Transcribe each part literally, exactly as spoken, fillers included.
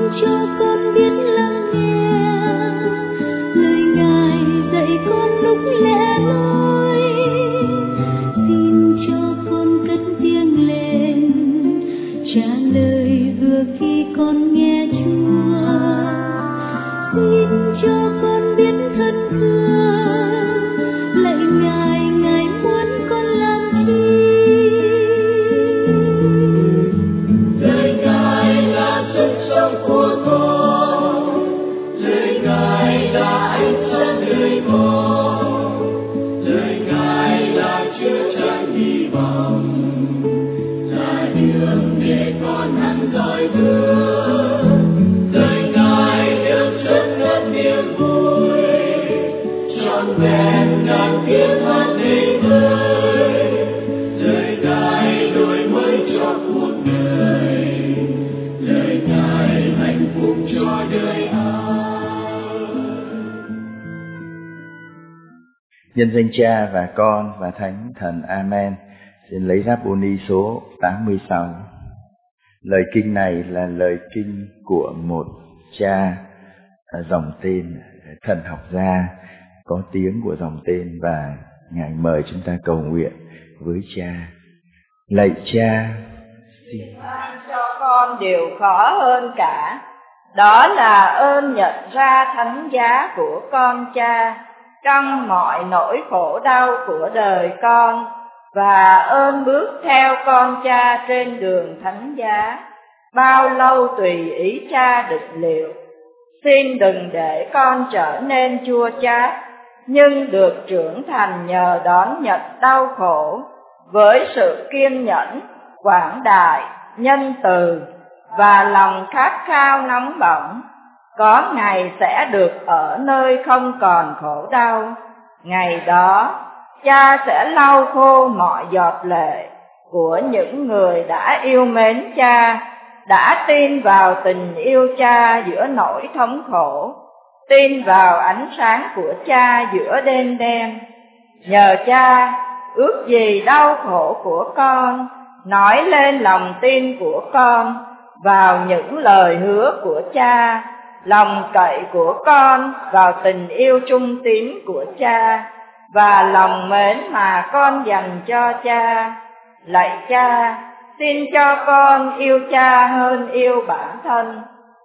cho con biết lắng nghe lời Ngài dạy con lúc lẻ loi. Xin cho con cất tiếng lên trả lời vừa khi con nghe Chúa. Xin cho con biết thân thương lạy Ngài, Ngài muốn con làm chi. Lời Ngài là sức sống của con, lời Ngài là ánh sáng đời con, lời Ngài là chứa chan hy vọng, là đường để con hăng dõi bước. Lời Ngài được chất ngất niềm vui, trọn vẹn ngàn tiếng hát đầy vơi. Lời Ngài đổi mới cho cuộc đời, lời Ngài hạnh phúc cho đời ai. Nhân danh Cha và Con và Thánh Thần. Amen. Xin lấy Giáp-bô-ni số tám mươi sáu. Lời kinh này là lời kinh của một cha dòng tên thần học gia có tiếng của dòng tên, và Ngài mời chúng ta cầu nguyện với Cha. Lạy Cha, xin cho con điều khó hơn cả, đó là ơn nhận ra thánh giá của con Cha trong mọi nỗi khổ đau của đời con, và ơn bước theo con Cha trên đường thánh giá, bao lâu tùy ý Cha định liệu. Xin đừng để con trở nên chua chát, nhưng được trưởng thành nhờ đón nhận đau khổ với sự kiên nhẫn, quảng đại, nhân từ và lòng khát khao nóng bỏng. Có ngày sẽ được ở nơi không còn khổ đau. Ngày đó Cha sẽ lau khô mọi giọt lệ của những người đã yêu mến Cha, đã tin vào tình yêu Cha giữa nỗi thống khổ, tin vào ánh sáng của Cha giữa đêm đen. Nhờ Cha, ước gì đau khổ của con nói lên lòng tin của con vào những lời hứa của Cha, lòng cậy của con vào tình yêu trung tín của Cha và lòng mến mà con dành cho Cha. Lạy Cha, xin cho con yêu Cha hơn yêu bản thân,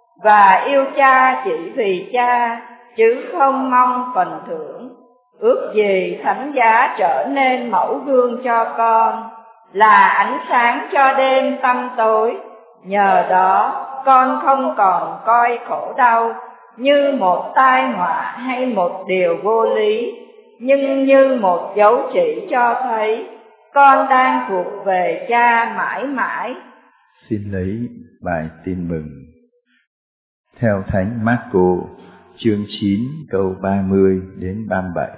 và yêu Cha chỉ vì Cha, chứ không mong phần thưởng. Ước gì thánh giá trở nên mẫu gương cho con, là ánh sáng cho đêm tăm tối. Nhờ đó con không còn coi khổ đau như một tai họa hay một điều vô lý, nhưng như một dấu chỉ cho thấy con đang thuộc về Cha mãi mãi. Xin lấy bài tin mừng theo Thánh Mác-cô chương chín câu ba mươi đến ba mươi bảy.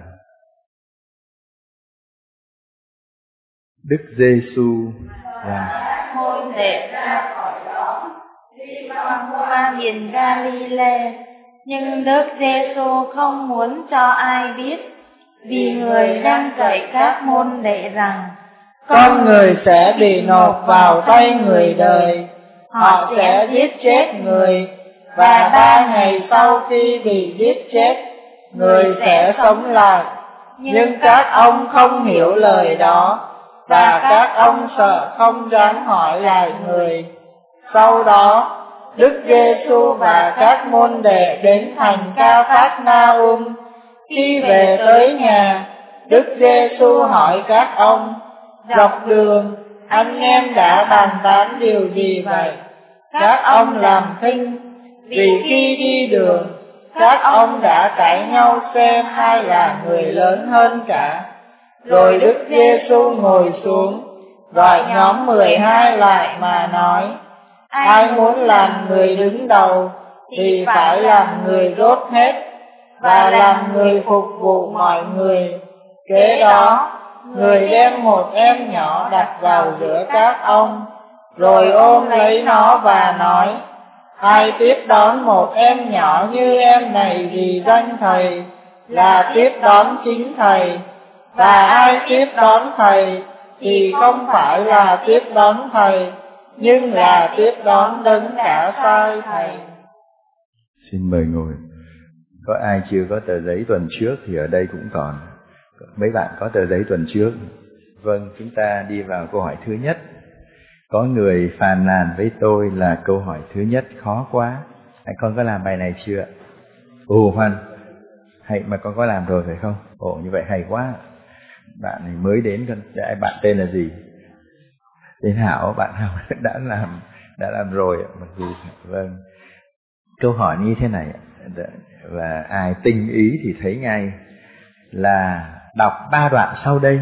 Đức Giê-xu là hôn đệ ra khỏi đó, đi băng qua miền Ga-li-lê, nhưng Đức Giê-xu không muốn cho ai biết, vì người đang dạy các môn đệ rằng con người sẽ bị nộp vào tay người đời, họ sẽ giết chết người, và ba ngày sau khi bị giết chết, người sẽ sống lại. Nhưng các ông không hiểu lời đó, và các ông sợ không dám hỏi lại người. Sau đó, Đức Giê-xu và các môn đệ đến thành Ca-phác-na-um. Khi về tới nhà, Đức Giê-xu hỏi các ông: dọc đường, anh em đã bàn tán điều gì vậy? Các ông làm thinh, vì khi đi đường, các ông đã cãi nhau xem ai là người lớn hơn cả. Rồi Đức Giê-xu ngồi xuống, gọi nhóm mười hai lại mà nói: ai muốn làm người đứng đầu thì phải làm người rốt hết, và làm người phục vụ mọi người. Kế đó, người đem một em nhỏ đặt vào giữa các ông, rồi ôm lấy nó và nói: ai tiếp đón một em nhỏ như em này vì danh Thầy, là tiếp đón chính Thầy. Và ai tiếp đón Thầy thì không phải là tiếp đón Thầy, nhưng là tiếp đón Đấng đã sai Thầy. Xin mời ngồi. Có ai chưa có tờ giấy tuần trước thì ở đây cũng còn. Mấy bạn có tờ giấy tuần trước. Vâng, chúng ta đi vào câu hỏi thứ nhất. Có người phàn nàn với tôi là câu hỏi thứ nhất khó quá. Anh con có làm bài này chưa? Ồ Hoan, hay mà con có làm rồi phải không? Ồ như vậy hay quá. Bạn này mới đến con, bạn tên là gì? Tên Hảo, bạn Hảo đã làm đã làm rồi. Vâng. Câu hỏi như thế này, và ai tinh ý thì thấy ngay là đọc ba đoạn sau đây.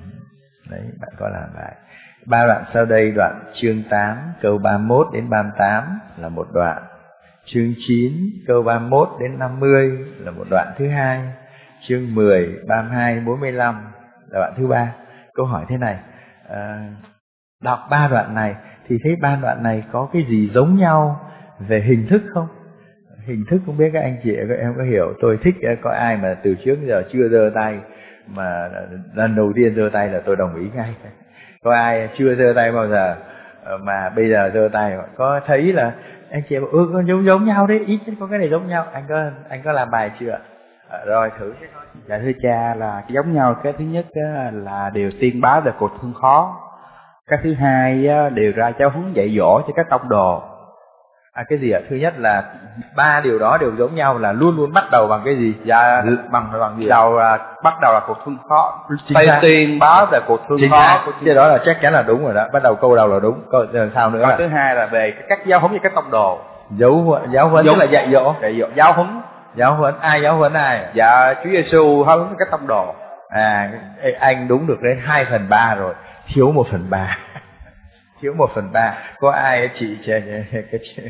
Đấy, bạn có làm bài. Ba đoạn sau đây, đoạn chương tám câu ba mươi mốt đến ba mươi tám là một đoạn. Chương chín câu ba mươi mốt đến năm mươi là một đoạn thứ hai. Chương mười, ba mươi hai, bốn mươi lăm là đoạn thứ ba. Câu hỏi thế này, à, đọc ba đoạn này thì thấy ba đoạn này có cái gì giống nhau về hình thức không? Hình thức không biết các anh chị các em có hiểu. Tôi thích có ai mà từ trước giờ chưa giơ tay, mà lần đầu tiên giơ tay là tôi đồng ý ngay. Có ai chưa giơ tay bao giờ mà bây giờ giơ tay, có thấy là anh chị ừ có giống giống nhau đấy, ít có cái này giống nhau. Anh có anh có làm bài chưa? À, rồi thử cái thôi. Dạ thưa cha, là cái giống nhau cái thứ nhất là đều tiên báo về cuộc thương khó. Cái thứ hai đều ra giáo huấn dạy dỗ cho các tông đồ. À cái gì ạ? Thứ nhất là ba điều đó đều giống nhau là luôn luôn bắt đầu bằng cái gì? Dạ bằng bằng gì? Đầu là bắt đầu là cuộc thương khó. Tây tiên báo về cuộc thương khó. Cái đó là chắc chắn là đúng rồi đó. Bắt đầu câu đầu là đúng. Câu sao nữa? Câu thứ hai là về các giáo huấn cho các tông đồ. Giáo giáo huấn tức là dạy dỗ. Dạy dỗ, giáo huấn. Giáo huấn ai giáo huấn ai? Dạ Chúa Giêsu huấn các tông đồ. À anh đúng được đến hai phần ba rồi, thiếu một phần ba. Thiếu một phần ba. Có ai chị cái chị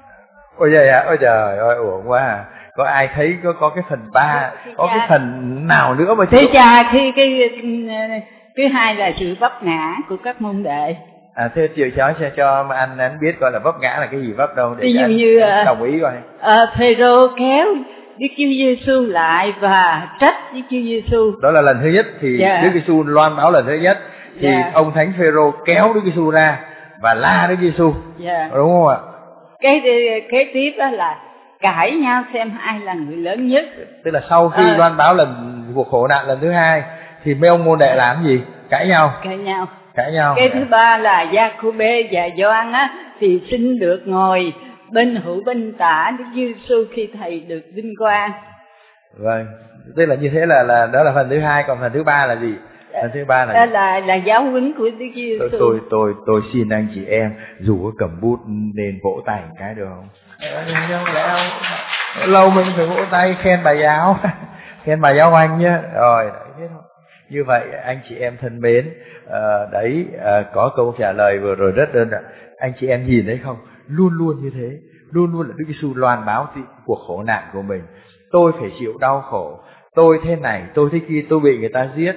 ôi trời ạ, ôi trời ơi uổng quá à. Có ai thấy có có cái phần ba, có cái phần nào nữa mà thế cha khi cái thứ hai là sự vấp ngã của các môn đệ. À thế chịu cháu cho cho mà anh anh biết coi là vấp ngã là cái gì vấp đâu để ví dụ anh, như anh đồng ý coi. À, Phêrô kéo Đức Chúa Giêsu lại và trách Đức Chúa Giêsu. Đó là lần thứ nhất thì yeah. Đức Giêsu loan báo lần thứ nhất thì yeah. ông Thánh Phêrô kéo Đức Giêsu ra và la Đức Giêsu. Yeah. Đúng không ạ? Cái kế tiếp đó là cãi nhau xem ai là người lớn nhất. Tức là sau khi à. loan báo lần cuộc khổ nạn lần thứ hai thì mấy ông môn đệ làm gì? Cãi nhau. Cãi nhau. Cãi nhau. Cái thứ ba là Gia-cô-bê và Gioan á thì xin được ngồi bên hữu bên tả Đức Giêsu khi thầy được vinh quang. Vâng, tức là như thế là là đó là phần thứ hai, còn phần thứ ba là gì? Phần thứ ba là đó là là giáo huấn của Đức Giêsu. Tôi tôi tôi tôi xin anh chị em dù có cầm bút nên vỗ tay một cái được không? Không lẽ không? Lâu mình phải vỗ tay khen bài giáo, khen bài giáo anh nhé. Rồi đấy thế thôi. Như vậy anh chị em thân mến, uh, đấy uh, có câu trả lời vừa rồi rất đơn giản. Anh chị em nhìn thấy không? Luôn luôn như thế, luôn luôn là Đức Giêsu loan báo cuộc khổ nạn của mình. Tôi phải chịu đau khổ, tôi thế này, tôi thế kia, tôi bị người ta giết.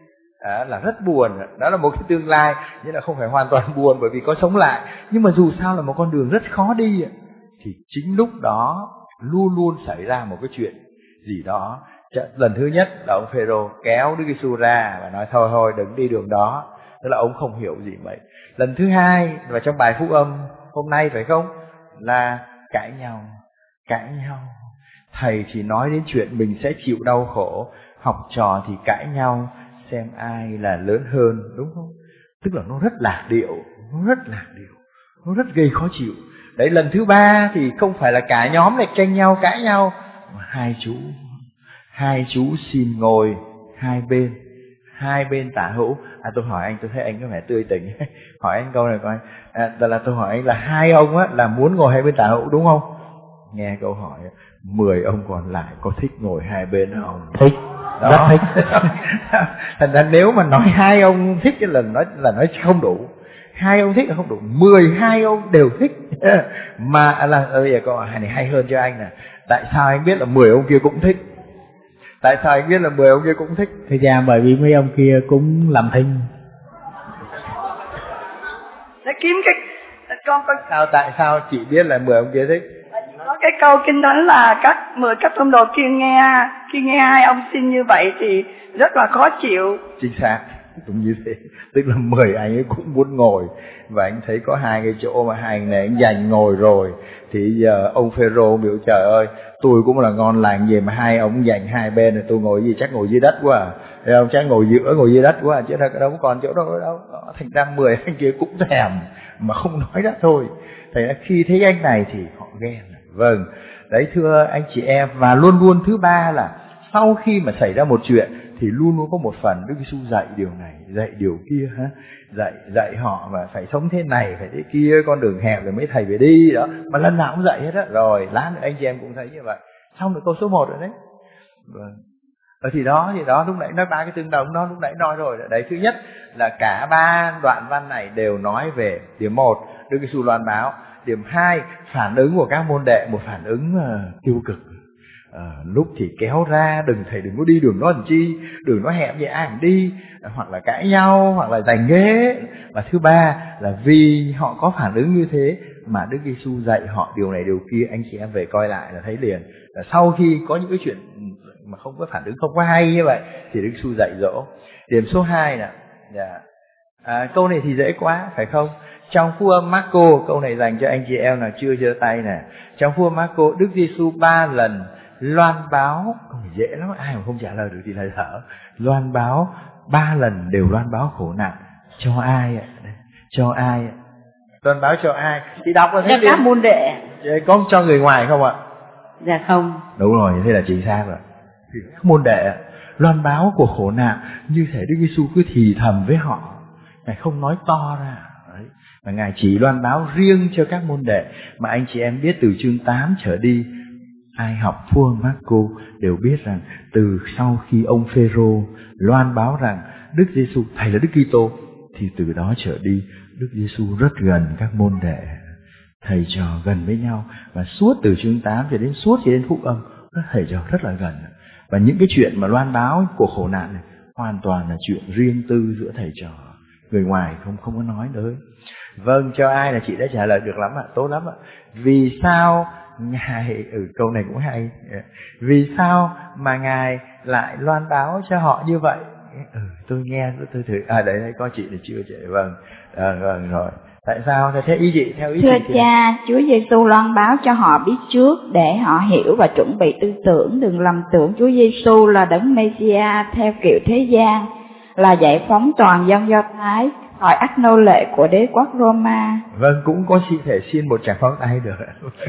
À, là rất buồn, đó là một cái tương lai, nhưng là không phải hoàn toàn buồn bởi vì có sống lại, nhưng mà dù sao là một con đường rất khó đi. Thì chính lúc đó luôn luôn xảy ra một cái chuyện gì đó. Lần thứ nhất là ông Phêrô kéo Đức Giêsu ra và nói thôi thôi đừng đi đường đó, tức là ông không hiểu gì mấy. Lần thứ hai và trong bài phúc âm hôm nay phải không, là cãi nhau, cãi nhau. Thầy thì nói đến chuyện mình sẽ chịu đau khổ, học trò thì cãi nhau xem ai là lớn hơn, đúng không? Tức là nó rất lạc điệu, nó rất lạc điệu, nó rất gây khó chịu. Đấy, lần thứ ba thì không phải là cả nhóm này tranh nhau cãi nhau, mà hai chú hai chú xin ngồi hai bên, hai bên tả hữu. À tôi hỏi anh, tôi thấy anh có vẻ tươi tỉnh. Hỏi anh câu này coi. À, là tôi hỏi anh là hai ông á là muốn ngồi hai bên tả hữu đúng không? Nghe câu hỏi, mười ông còn lại có thích ngồi hai bên không? Thích. Đó. Rất thích. Thành ra nếu mà nói hai ông thích là nói là nói không đủ. Hai ông thích là không đủ, mười hai ông đều thích. Mà là bây giờ câu hỏi này hay hơn cho anh nè. Tại sao anh biết là mười ông kia cũng thích? Tại sao anh biết là mười ông kia cũng thích? Thì ra bởi vì mấy ông kia cũng làm thinh. Để kiếm cái con con sao tại sao chị biết là mười ông kia thích? Có cái câu kinh thánh là các mười các tông đồ kia nghe khi nghe hai ông xin như vậy thì rất là khó chịu. Chính xác, cũng như thế. Tức là mười anh ấy cũng muốn ngồi và anh thấy có hai cái chỗ mà hai anh này anh giành ngồi rồi thì thì giờ ông Phêrô biểu trời ơi, tôi cũng là ngon lành gì mà hai ông dành hai bên rồi tôi ngồi gì chắc ngồi dưới đất quá à. Thấy không, chắc ngồi giữa ngồi dưới đất quá à, chứ đâu có còn chỗ đâu đâu. Thành ra mười anh kia cũng thèm mà không nói ra thôi. Thành ra khi thấy anh này thì họ ghen. Vâng, đấy thưa anh chị em. Và luôn luôn thứ ba là sau khi mà xảy ra một chuyện thì luôn luôn có một phần Đức Giêsu dạy điều này, dạy điều kia, ha? dạy dạy họ mà phải sống thế này, phải thế kia, con đường hẹp rồi mấy thầy phải đi đó. Mà lần nào cũng dạy hết á. Rồi lát nữa anh chị em cũng thấy như vậy. Xong được câu số một rồi đấy. Vâng. Ở thì đó thì đó lúc nãy nói ba cái tương đồng đó, lúc nãy nói rồi đấy. Thứ nhất là cả ba đoạn văn này đều nói về điểm một, Đức Giêsu loan báo. Điểm hai, phản ứng của các môn đệ, một phản ứng uh, tiêu cực. À, lúc thì kéo ra, đừng thầy đừng có đi đường đó làm chi, đường nó hẹp vậy ai cũng đi, hoặc là cãi nhau, hoặc là giành ghế. Và thứ ba là vì họ có phản ứng như thế mà Đức Giêsu dạy họ điều này điều kia. Anh chị em về coi lại là thấy liền là sau khi có những cái chuyện mà không có phản ứng, không có hay như vậy thì Đức Giêsu dạy dỗ. Điểm số hai nè, yeah. à, câu này thì dễ quá phải không? Trong Phúc âm Marco, câu này dành cho anh chị em nào chưa giơ tay nè. Trong Phúc âm Marco, Đức Giêsu ba lần loan báo, câu này dễ lắm, ai mà không trả lời được thì lại thở. Loan báo ba lần đều loan báo khổ nạn cho ai ạ? Cho ai ạ? Loan báo cho ai? Thì đọc là thấy cho các môn đệ. Có cho người ngoài không ạ? Dạ không. Đúng rồi, thế là chính xác rồi. Thì các môn đệ loan báo của khổ nạn như thể Đức Giêsu cứ thì thầm với họ, Ngài không nói to ra. Đấy. Mà Ngài chỉ loan báo riêng cho các môn đệ. Mà anh chị em biết từ chương tám trở đi, ai học Phúc âm Marco đều biết rằng từ sau khi ông Phêrô loan báo rằng Đức Giêsu thầy là Đức Kitô, thì từ đó trở đi Đức Giêsu rất gần các môn đệ, thầy trò gần với nhau. Và suốt từ chương tám cho đến suốt cho đến Phúc âm, thầy trò rất là gần. Và những cái chuyện mà loan báo của khổ nạn này hoàn toàn là chuyện riêng tư giữa thầy trò, người ngoài không không có nói tới. Vâng, cho ai là chị đã trả lời được lắm ạ, tốt lắm ạ. Vì sao Ngài, ừ câu này cũng hay, vì sao mà Ngài lại loan báo cho họ như vậy? Ừ, tôi nghe tôi thử, à đấy đây có chị thì chưa chị, vâng, à, vâng rồi. Tại sao? Theo ý chị, theo ý Thưa chị cha, Chúa Giêsu loan báo cho họ biết trước để họ hiểu và chuẩn bị tư tưởng, đừng lầm tưởng Chúa Giêsu là đấng Messiah theo kiểu thế gian, là giải phóng toàn dân Do Thái khỏi ách nô lệ của đế quốc Roma. Vâng, cũng có chị thể xin một tràng pháo tay được.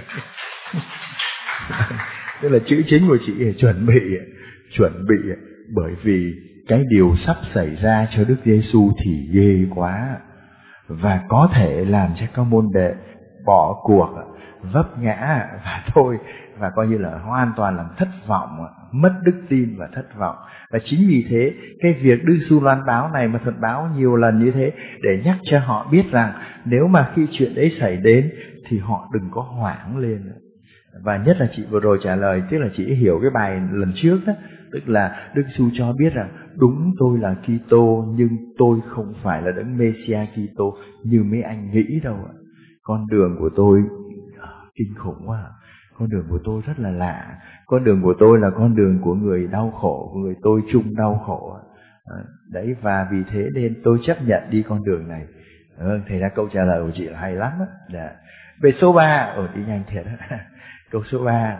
Tức là chữ chính của chị là chuẩn bị, chuẩn bị bởi vì cái điều sắp xảy ra cho Đức Giêsu thì ghê quá, và có thể làm cho các môn đệ bỏ cuộc, vấp ngã và thôi, và coi như là hoàn toàn làm thất vọng, mất đức tin và thất vọng. Và chính vì thế cái việc Đức Giêsu loan báo này mà thuật báo nhiều lần như thế để nhắc cho họ biết rằng nếu mà khi chuyện đấy xảy đến thì họ đừng có hoảng lên. Và nhất là chị vừa rồi trả lời, tức là chị hiểu cái bài lần trước đó, tức là Đức Giêsu cho biết rằng đúng tôi là Kitô nhưng tôi không phải là đấng Messiah Kitô như mấy anh nghĩ đâu ạ. Con đường của tôi kinh khủng quá. Con đường của tôi rất là lạ. Con đường của tôi là con đường của người đau khổ, của người tôi chung đau khổ. Đấy, và vì thế nên tôi chấp nhận đi con đường này. Ừ, thế ra câu trả lời của chị là hay lắm đó. Về số ba, ở đi nhanh thiệt đó. Câu số ba,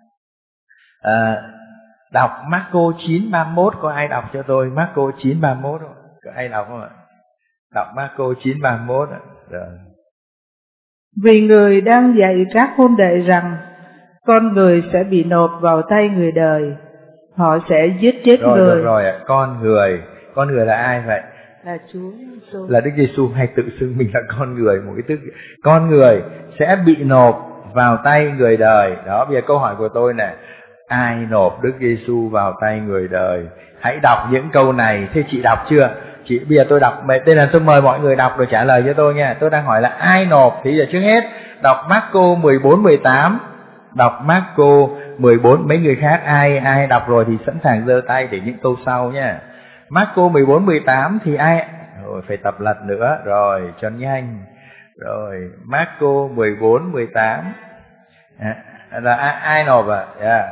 à, đọc Marco chín ba mươi mốt, có ai đọc cho tôi Marco chín ba mươi mốt không? Có ai đọc không ạ? Đọc Marco chín ba mươi mốt ạ. Rồi. Vì người đang dạy các môn đệ rằng con người sẽ bị nộp vào tay người đời, họ sẽ giết chết rồi, người. Rồi rồi ạ, con người, con người là ai vậy? Là Chúa Giêsu. Là Đức Giêsu hay tự xưng mình là con người, một cái tức con người sẽ bị nộp vào tay người đời. Đó, bây giờ câu hỏi của tôi nè, ai nộp Đức Giêsu vào tay người đời? Hãy đọc những câu này. Thế chị đọc chưa? Chị bây giờ tôi đọc, tên là tôi mời mọi người đọc rồi trả lời cho tôi nha. Tôi đang hỏi là ai nộp, thì giờ trước hết đọc Marco mười bốn mười tám. Đọc Marco mười bốn, mấy người khác ai ai đọc rồi thì sẵn sàng giơ tay để những câu sau nha. Marco mười bốn mười tám thì ai? Rồi phải tập lật nữa, rồi cho nhanh. Rồi Marco mười bốn mười tám. À, là ai, ai nộp à? Yeah.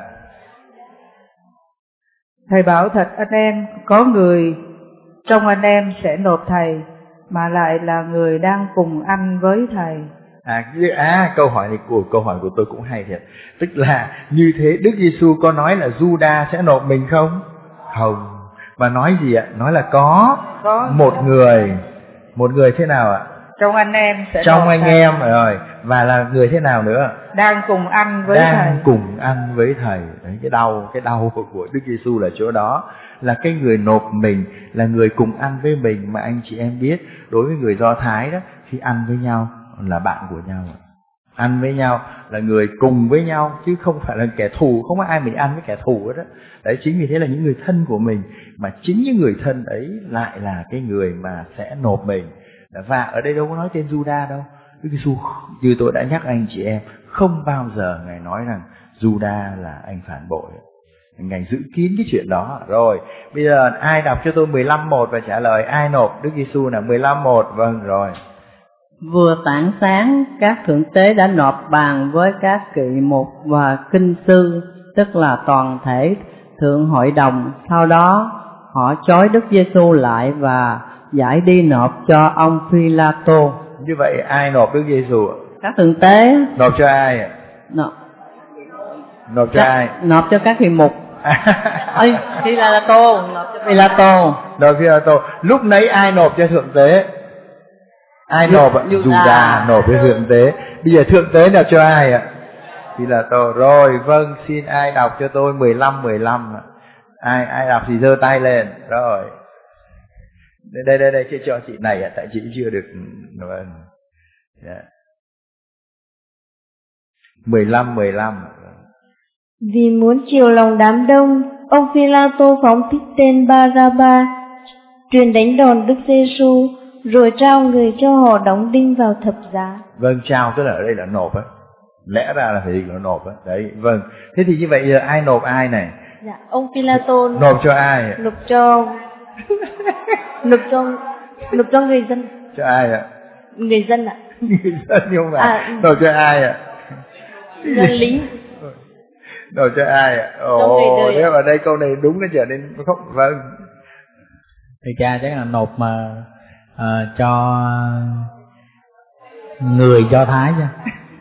Thầy bảo thật anh em, có người trong anh em sẽ nộp thầy, mà lại là người đang cùng ăn với thầy. À, à câu hỏi này của câu hỏi của tôi cũng hay thiệt. Tức là như thế Đức Giêsu có nói là Juda sẽ nộp mình không? Không. Mà nói gì ạ? Nói là có, có một người. Một người thế nào ạ? Trong anh em sẽ Trong anh thầy. Em rồi. Và là người thế nào nữa? Đang cùng ăn với Đang thầy. Đang cùng ăn với thầy. Đấy, cái đau, cái đau của Đức Giêsu là chỗ đó. Là cái người nộp mình, là người cùng ăn với mình. Mà anh chị em biết, đối với người Do Thái đó, khi ăn với nhau là bạn của nhau. Ăn với nhau là người cùng với nhau, chứ không phải là kẻ thù. Không có ai mình ăn với kẻ thù hết đó. Đấy, chính vì thế là những người thân của mình. Mà chính những người thân ấy lại là cái người mà sẽ nộp mình. Và ở đây đâu có nói tên Juda đâu. Đức Giêsu như tôi đã nhắc anh chị em, không bao giờ Ngài nói rằng Juda là anh phản bội. Ngài giữ kín cái chuyện đó. Rồi, bây giờ ai đọc cho tôi mười lăm một và trả lời ai nộp Đức Giêsu là mười lăm một. Vâng, rồi. Vừa tảng sáng, các thượng tế đã nộp bàn với các kỵ mục và kinh sư, tức là toàn thể thượng hội đồng. Sau đó họ trói Đức Giêsu lại và giải đi nộp cho ông Phi-la-tô. Như vậy ai nộp Đức Giêsu? Các thượng tế. Nộp cho ai ạ? Nộp. Nộp cho Các, ai? Nộp cho các kỵ mục. Ơi, Phi-la-tô, nộp cho Phi-la-tô. Nộp Phi-la-tô. Lúc nãy ai nộp cho thượng tế? Ai nộp ạ? Juda nộp cho thượng tế. Bây giờ thượng tế nộp cho ai ạ? Phi-la-tô. Rồi, vâng, xin ai đọc cho tôi mười lăm mười lăm ạ? Ai ai đọc thì giơ tay lên. Rồi. Đây đây đây đây cho chị này ạ, tại chị chưa được. Vâng. Yeah. mười lăm mười lăm. Vì muốn chiều lòng đám đông, ông Phi-la-tô phóng thích tên Ba-ra-ba, truyền đánh đòn Đức Giêsu, rồi trao người cho họ đóng đinh vào thập giá. Vâng, trao tức là ở đây là nộp á. Lẽ ra là phải dịch là nộp á. Đấy, vâng. Thế thì như vậy giờ ai nộp ai này? Dạ, ông Phi-la-tô nộp cho ai? Nộp cho nộp cho nộp cho người dân. Cho ai ạ? Người dân ạ. Người dân nhưng mà à, nộp cho ai ạ? Dân lính. Nộp cho ai ạ? Ồ, thế ở đây câu này đúng nó trở nên không. Vâng. Thầy cha chắc là nộp mà uh, cho người Do Thái chứ.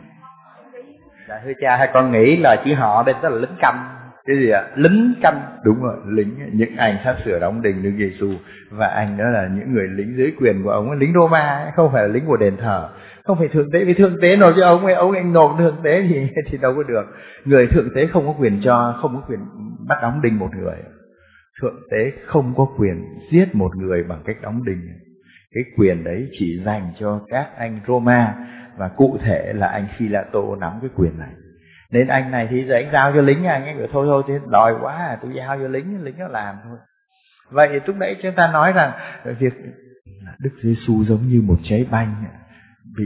Dạ thưa cha, hai con nghĩ là chữ họ đây tức là lính canh. Cái gì ạ? Lính canh. Đúng rồi, lính. Những anh sắp sửa đóng đinh Đức Giêsu. Và anh đó là những người lính dưới quyền của ông, lính Roma, không phải là lính của đền thờ. Không phải thượng tế, vì thượng tế nộp cho ông ấy, ông anh nộp thượng tế thì thì đâu có được. Người thượng tế không có quyền cho, không có quyền bắt đóng đinh một người. Thượng tế không có quyền giết một người bằng cách đóng đinh. Cái quyền đấy chỉ dành cho các anh Roma, và cụ thể là anh Phi-la-tô nắm cái quyền này. Nên anh này thì anh giao cho lính, anh ấy bảo thôi thôi thì đòi quá à, tôi giao cho lính, lính nó làm thôi. Vậy lúc nãy chúng ta nói rằng việc Đức Giêsu giống như một trái banh bị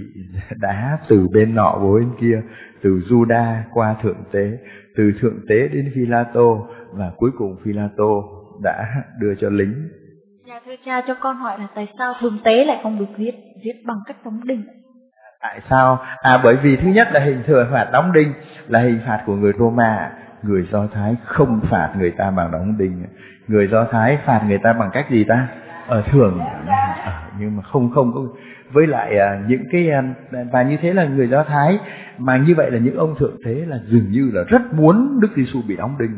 đá từ bên nọ vô bên kia, từ Juda qua thượng tế, từ thượng tế đến Phi-la-tô, và cuối cùng Phi-la-tô đã đưa cho lính. Dạ thưa cha, cho con hỏi là tại sao thượng tế lại không được giết giết bằng cách đóng đinh? Tại sao? À bởi vì thứ nhất là hình thừa phạt đóng đinh là hình phạt của người Roma. Người Do Thái không phạt người ta bằng đóng đinh. Người Do Thái phạt người ta bằng cách gì ta? Ở thường à, nhưng mà không không có. Với lại à, những cái à, và như thế là người Do Thái mà như vậy là những ông thượng tế là dường như là rất muốn Đức Giêsu bị đóng đinh,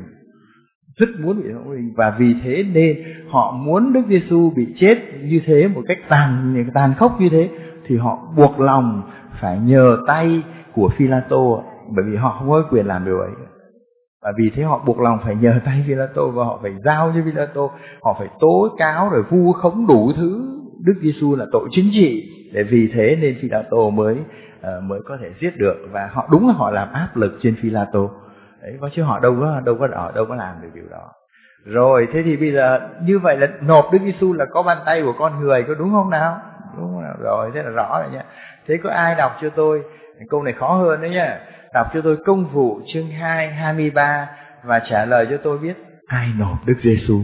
rất muốn bị đóng đinh, và vì thế nên họ muốn Đức Giêsu bị chết như thế một cách tàn tàn khốc như thế, thì họ buộc lòng phải nhờ tay của Phi-la-tô, bởi vì họ không có quyền làm điều ấy. Và vì thế họ buộc lòng phải nhờ tay Phi-la-tô, và họ phải giao cho Phi-la-tô, họ phải tố cáo rồi vu khống đủ thứ Đức Giêsu là tội chính trị, để vì thế nên Phi-la-tô mới uh, mới có thể giết được. Và họ đúng là họ làm áp lực trên Phi-la-tô đấy, chứ họ đâu có đâu có đâu, đâu có làm được điều đó. Rồi thế thì bây giờ như vậy là nộp Đức Giêsu là có bàn tay của con người, có đúng không nào? Đúng không nào? Rồi thế là rõ rồi nhá. Thế có ai đọc cho tôi câu này khó hơn đấy nhá, đọc cho tôi Công vụ chương hai hai mươi ba và trả lời cho tôi biết ai nộp Đức Giêsu.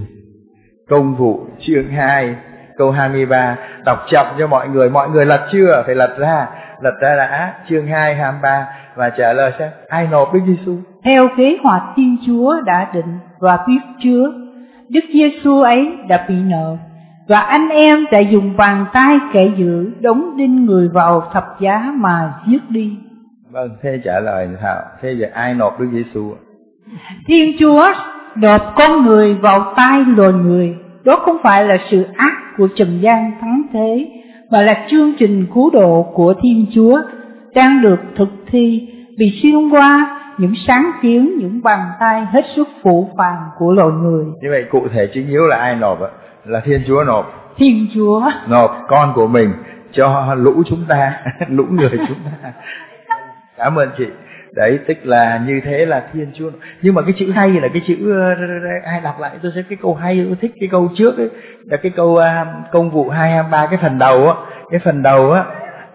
Công vụ chương hai câu hai mươi ba, đọc chậm cho mọi người, mọi người lật chưa? Phải lật ra, lật ra đã chương hai hai mươi ba và trả lời xem ai nộp Đức Giêsu. Theo kế hoạch Thiên Chúa đã định và biết trước, Đức Giêsu ấy đã bị nộp, Và anh em sẽ dùng bàn tay kẻ giữ đóng đinh người vào thập giá mà giết đi. Vâng, thế trả lời sao? Thế giờ ai nộp Đức Giêsu? Thiên Chúa nộp con người vào tay loài người. Đó không phải là sự ác của trần gian thắng thế, mà là chương trình cứu độ của Thiên Chúa đang được thực thi vì xuyên qua những sáng kiến, những bàn tay hết sức phũ phàng của loài người. Như vậy cụ thể chính yếu là ai nộp ạ? Là Thiên Chúa nộp. Thiên Chúa nộp con của mình cho lũ chúng ta, lũ người chúng ta. Cảm ơn chị. Đấy, tức là như thế là Thiên Chúa. Nhưng mà cái chữ hay là cái chữ, ai đọc lại tôi sẽ cái câu hay, tôi thích cái câu trước ấy, là cái câu uh, Công vụ hai hai ba, cái phần đầu á, cái phần đầu á,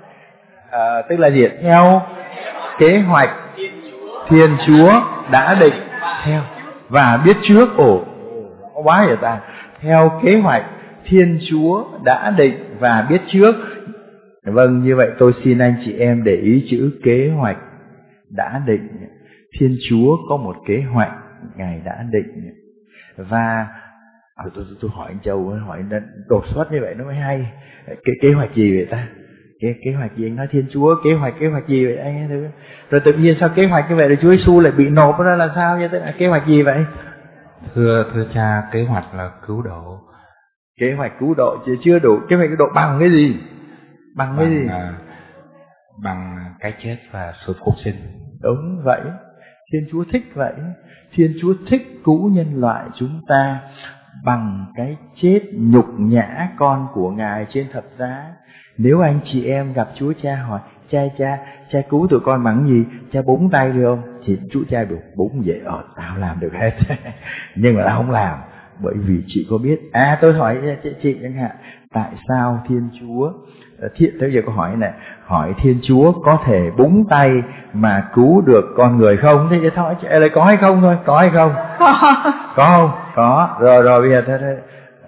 à, tức là gì? Theo kế hoạch Thiên Chúa đã định theo và biết trước. Ồ, quá vậy ta. Theo kế hoạch Thiên Chúa đã định và biết trước. Vâng, như vậy tôi xin anh chị em để ý chữ kế hoạch đã định. Thiên Chúa có một kế hoạch Ngài đã định. Và à, tôi, tôi hỏi anh Châu, hỏi đột xuất như vậy nó mới hay. Cái kế hoạch gì vậy ta? Kế, kế hoạch gì? Anh nói Thiên Chúa kế hoạch kế hoạch gì vậy anh? Rồi tự nhiên sao kế hoạch như vậy rồi Chúa Giêsu lại bị nộp ra là sao? Như thế là kế hoạch gì vậy? Thưa thưa cha, kế hoạch là cứu độ. Kế hoạch cứu độ chứ chưa đủ. Kế hoạch cứu độ bằng cái gì? Bằng, bằng cái gì? À, bằng cái chết và sự phục sinh. Đúng vậy. Thiên Chúa thích vậy. Thiên Chúa thích cứu nhân loại chúng ta bằng cái chết nhục nhã con của Ngài trên thập giá. Nếu anh chị em gặp Chúa Cha hỏi, cha cha, cha cứu tụi con bằng gì? Cha búng tay được không? Thì Chúa Cha được búng vậy, ờ, tao làm được hết. Nhưng mà tao không làm. Bởi vì chị có biết, à tôi hỏi chị, chị chẳng hạn, tại sao Thiên Chúa, thiên, tới giờ câu hỏi này, hỏi Thiên Chúa có thể búng tay mà cứu được con người không? Thế thôi, chị lại có hay không thôi, có hay không? Có. Có không? Có. Rồi rồi bây giờ thôi, thôi.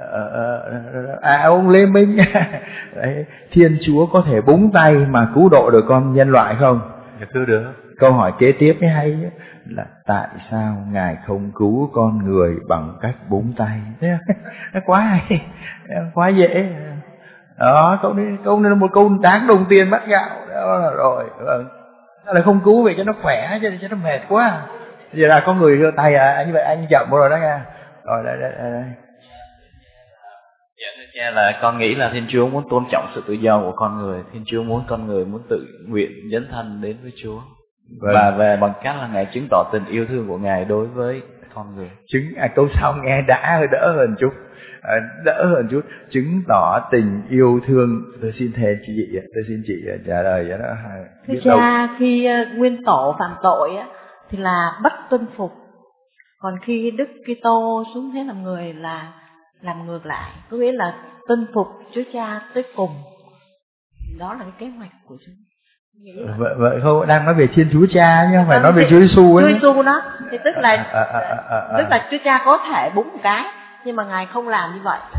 À ông Lê Minh. Đấy, Thiên Chúa có thể búng tay mà cứu độ được con nhân loại không? Dạ thưa được. Câu hỏi kế tiếp mới hay ấy, là tại sao Ngài không cứu con người bằng cách búng tay? Nó quá hay, quá dễ. Đó, câu này, câu này là một câu đáng đồng tiền bát gạo. Đó là rồi. Vâng. Nó là không cứu vậy cho nó khỏe, cho, cho nó mệt quá. Giờ là có người đưa tay à, như vậy anh chậm rồi đó nha. Rồi đây đây đây. Dạ thưa cha, là con nghĩ là Thiên Chúa muốn tôn trọng sự tự do của con người. Thiên Chúa muốn con người muốn tự nguyện dấn thân đến với Chúa. Vâng. Và về bằng cách là Ngài chứng tỏ tình yêu thương của Ngài đối với con người. Chứng à, câu sau nghe đã hơi đỡ hơn chút, à, đỡ hơn chút. Chứng tỏ tình yêu thương. Tôi xin thề chị, tôi xin chị trả lời cho nó. Thưa cha, khi uh, nguyên tổ phạm tội á, thì là bất tuân phục. Còn khi Đức Kitô xuống thế làm người là làm ngược lại, có nghĩa là tuân phục Chúa Cha tới cùng. Đó là cái kế hoạch của Chúa. Vậy, vậy không đang nói về Thiên Chúa Cha nhưng không phải nói về Chúa Giêsu ấy. Chúa Giêsu đó thì tức là à, à, à, à, à. tức là Chúa Cha có thể búng một cái nhưng mà Ngài không làm như vậy.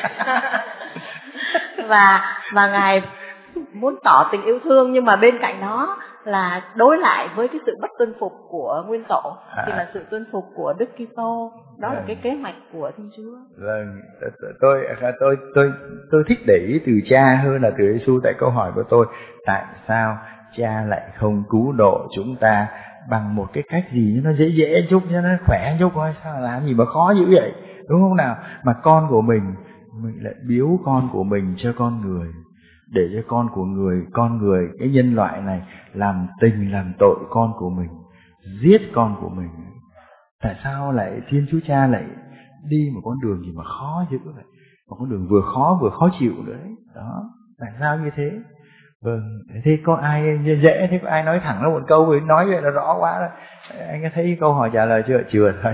và và Ngài muốn tỏ tình yêu thương, nhưng mà bên cạnh đó là đối lại với cái sự bất tuân phục của nguyên tổ à. thì là sự tuân phục của Đức Kitô. Đó à. là cái kế hoạch của Thiên Chúa. Vâng, tôi tôi tôi tôi thích để ý từ Cha hơn là từ Giêsu. Tại câu hỏi của tôi, tại sao Cha lại không cứu độ chúng ta bằng một cái cách gì cho nó dễ dễ chút, cho nó khỏe chút thôi? Sao làm gì mà khó dữ vậy, đúng không nào? Mà con của mình mình lại biếu con của mình cho con người, để cho con của người, con người, cái nhân loại này làm tình làm tội con của mình, giết con của mình. Tại sao lại Thiên Chúa Cha lại đi một con đường gì mà khó dữ vậy? Một con đường vừa khó vừa khó chịu nữa đấy. Đó, tại sao như thế? Vâng, thế có ai dễ, thế có ai nói thẳng nó một câu rồi nói vậy là rõ quá rồi. Anh có thấy câu hỏi trả lời chưa? Chưa thấy.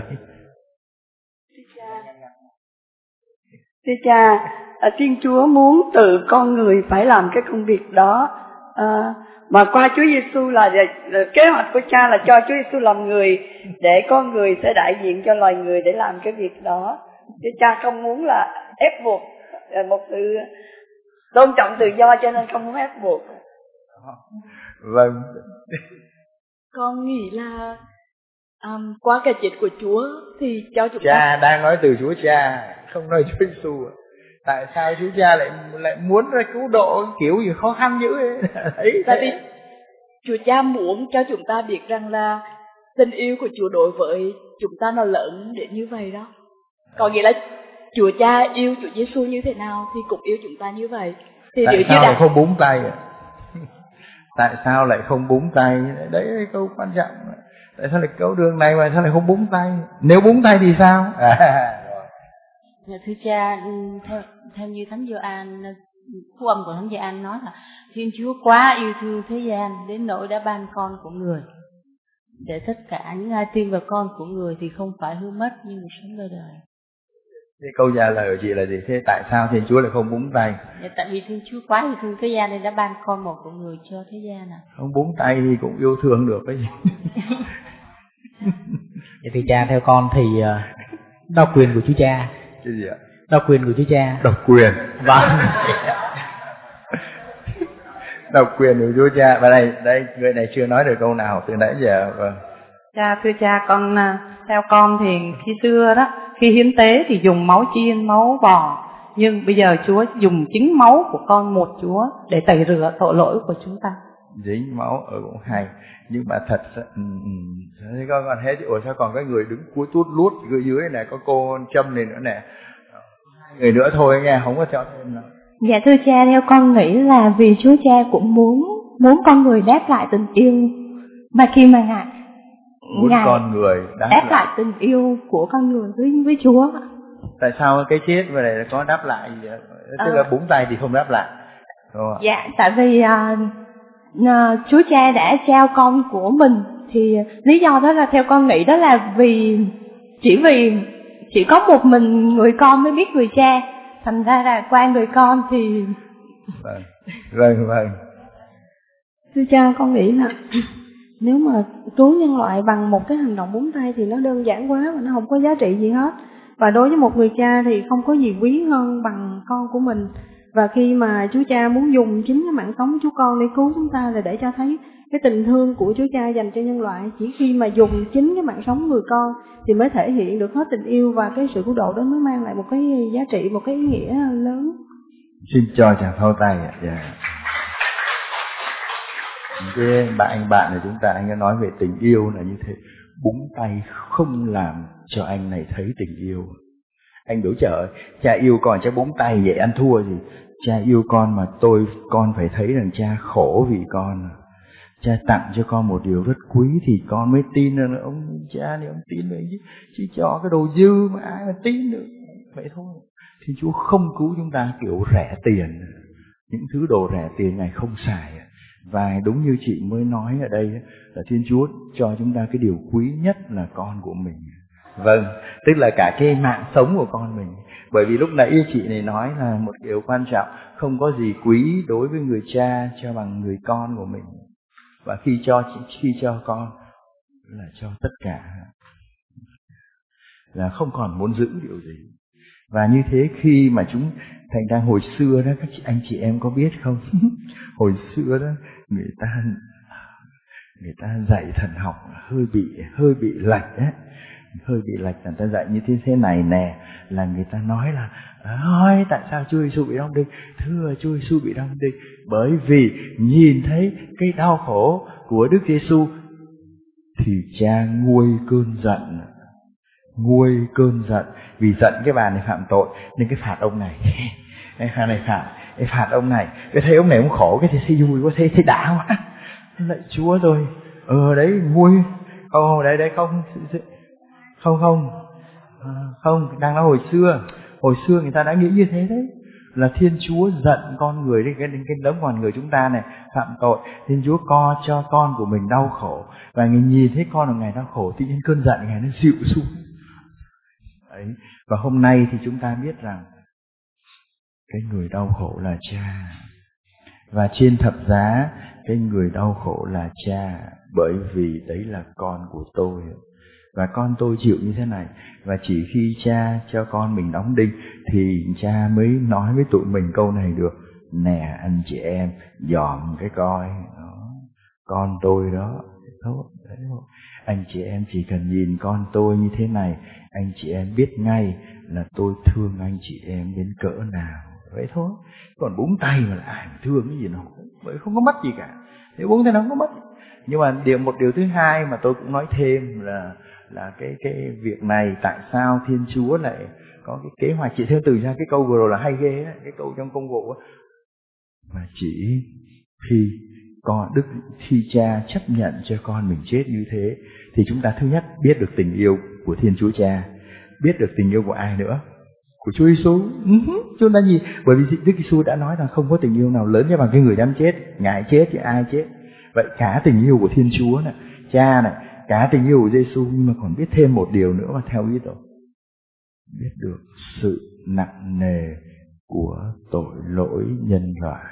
Thưa cha, Thiên Chúa muốn tự con người phải làm cái công việc đó, à, mà qua Chúa Giêsu là, là kế hoạch của Cha là cho Chúa Giêsu làm người để con người sẽ đại diện cho loài người để làm cái việc đó. Chứ Cha không muốn là ép buộc, một sự tôn trọng tự do cho nên không muốn ép buộc. Vâng. Con nghĩ là um, qua cái chết của Chúa thì cho chúng Cha ta... đang nói từ Chúa Cha, không nói Chúa Giêsu. tại sao Chúa Cha lại lại muốn ra cứu độ kiểu gì khó khăn dữ ấy. Đấy, tại vì Chúa Cha muốn cho chúng ta biết rằng là tình yêu của Chúa đối với chúng ta nó lớn đến như vậy đó. Có nghĩa là Chúa Cha yêu Chúa Giêsu như thế nào thì cũng yêu chúng ta như vậy. Thì tại nếu sao như lại đã... không búng tay? Tại sao lại không búng tay? Đấy là câu quan trọng. Tại sao lại câu đường này mà sao lại không búng tay? Nếu búng tay thì sao? À, Dạ, thưa cha, theo theo như Thánh Gioan, phúc âm của Thánh Gioan nói là Thiên Chúa quá yêu thương thế gian đến nỗi đã ban con của người, để tất cả những ai tin vào con của người thì không phải hư mất nhưng được sống đời đời. Thế câu trả lời của chị là gì? Thế tại sao Thiên Chúa lại không búng tay? Dạ, tại vì Thiên Chúa quá yêu thương thế gian nên đã ban con một của người cho thế gian à. Không búng tay thì cũng yêu thương được cái gì. Vậy thì cha theo con thì độc quyền của Chúa Cha. Cái gì ạ? Độc quyền của Chúa Cha. Độc quyền. Vâng. Độc quyền của Chúa Cha. Và đây, đây người này chưa nói được câu nào từ nãy giờ. Vâng. Cha thưa cha, con theo con thì khi xưa đó, khi hiến tế thì dùng máu chiên, máu bò, nhưng bây giờ Chúa dùng chính máu của con một Chúa để tẩy rửa tội lỗi của chúng ta. Dính máu ở cũng hay, nhưng mà thật ừ, ừ. Thế con còn hết, ủa sao còn cái người đứng cuối tút lút dưới dưới này, có cô Trâm này nữa nè, người nữa thôi nghe, không có cho thêm nữa. Dạ thưa cha, theo con nghĩ là vì Chúa Cha cũng muốn muốn con người đáp lại tình yêu, mà khi mà ngài muốn ngài con người đáp, đáp lại tình yêu của con người với với Chúa. Tại sao cái chết về này có đáp lại gì vậy? Tức ờ. là búng tay thì không đáp lại, đúng không? Dạ, tại vì uh, uh, Chúa Cha đã trao con của mình, thì lý do đó là theo con nghĩ đó là vì chỉ vì chỉ có một mình người con mới biết người cha, thành ra là qua người con thì vâng vâng vâng. Thưa cha, con nghĩ là nếu mà cứu nhân loại bằng một cái hành động búng tay thì nó đơn giản quá và nó không có giá trị gì hết. Và đối với một người cha thì không có gì quý hơn bằng con của mình. Và khi mà Chúa Cha muốn dùng chính cái mạng sống Chúa Con để cứu chúng ta là để cho thấy cái tình thương của Chúa Cha dành cho nhân loại. Chỉ khi mà dùng chính cái mạng sống người con thì mới thể hiện được hết tình yêu, và cái sự cứu độ đó mới mang lại một cái giá trị, một cái ý nghĩa lớn. Xin cho chàng pháo tay ạ. Yeah. Cái bạn anh bạn của chúng ta, anh đã nói về tình yêu là như thế. Búng tay không làm cho anh này thấy tình yêu. Anh đối trời, cha yêu con cha búng tay vậy ăn thua gì? Cha yêu con mà tôi con phải thấy rằng cha khổ vì con. Cha tặng cho con một điều rất quý thì con mới tin rằng ông cha này ông tin vậy chứ. Chứ cho cái đồ dư mà ai mà tin được. Vậy thôi. Thì Chúa không cứu chúng ta kiểu rẻ tiền. Những thứ đồ rẻ tiền này không xài. Và đúng như chị mới nói ở đây là Thiên Chúa cho chúng ta cái điều quý nhất là con của mình. Vâng, tức là cả cái mạng sống của con mình. Bởi vì lúc nãy chị này nói là một điều quan trọng, không có gì quý đối với người cha cho bằng người con của mình. Và khi cho khi cho con là cho tất cả, là không còn muốn giữ điều gì. Và như thế khi mà chúng thành ra hồi xưa đó, các chị, anh chị em có biết không? Hồi xưa đó người ta người ta dạy thần học hơi bị hơi bị lệch á, hơi bị lệch. Người ta dạy như thế thế này nè, là người ta nói là ôi tại sao Chúa Giêsu bị đóng đinh? Thưa Chúa Giêsu bị đóng đinh bởi vì nhìn thấy cái đau khổ của Đức Giêsu thì cha nguôi cơn giận, nguôi cơn giận vì giận cái bà này phạm tội nên cái phạt ông này, cái phạt này phạt, cái phạt ông này, cái thấy ông này ông khổ, cái thấy vui quá, thấy thấy đã quá, lạy Chúa rồi, ờ đấy nguôi, ồ đấy đấy không, không không, à, không đang nói hồi xưa, hồi xưa người ta đã nghĩ như thế đấy, là Thiên Chúa giận con người đấy, cái cái đấng con người chúng ta này phạm tội, Thiên Chúa co cho con của mình đau khổ, và người nhìn thấy con của ngài đau khổ, tự nhiên cơn giận ngài nó dịu xuống. Đấy. Và hôm nay thì chúng ta biết rằng cái người đau khổ là cha, và trên thập giá cái người đau khổ là cha, bởi vì đấy là con của tôi, và con tôi chịu như thế này. Và chỉ khi cha cho con mình đóng đinh thì cha mới nói với tụi mình câu này được: nè anh chị em, dòm cái coi đó, con tôi đó, tốt. Đấy thôi. Anh chị em chỉ cần nhìn con tôi như thế này, anh chị em biết ngay là tôi thương anh chị em đến cỡ nào. Vậy thôi. Còn búng tay mà là ai mà thương cái gì nó vậy, không có mất gì cả. Nếu búng tay nó không có mất. Nhưng mà điều một điều thứ hai mà tôi cũng nói thêm là là cái cái việc này, tại sao Thiên Chúa lại có cái kế hoạch. Chị theo từ ra cái câu vừa rồi là hay ghê á, cái câu trong công vụ á, mà chỉ khi con Đức khi Cha chấp nhận cho con mình chết như thế thì chúng ta thứ nhất biết được tình yêu của Thiên Chúa Cha, biết được tình yêu của ai nữa, của Chúa Giêsu. Chúng ta gì? Bởi vì Đức Giêsu đã nói rằng không có tình yêu nào lớn cho bằng cái người dám chết, ngài chết thì ai chết. Vậy cả tình yêu của Thiên Chúa này, Cha này, cả tình yêu của Giêsu, nhưng mà còn biết thêm một điều nữa mà theo ý tôi, biết được sự nặng nề của tội lỗi nhân loại.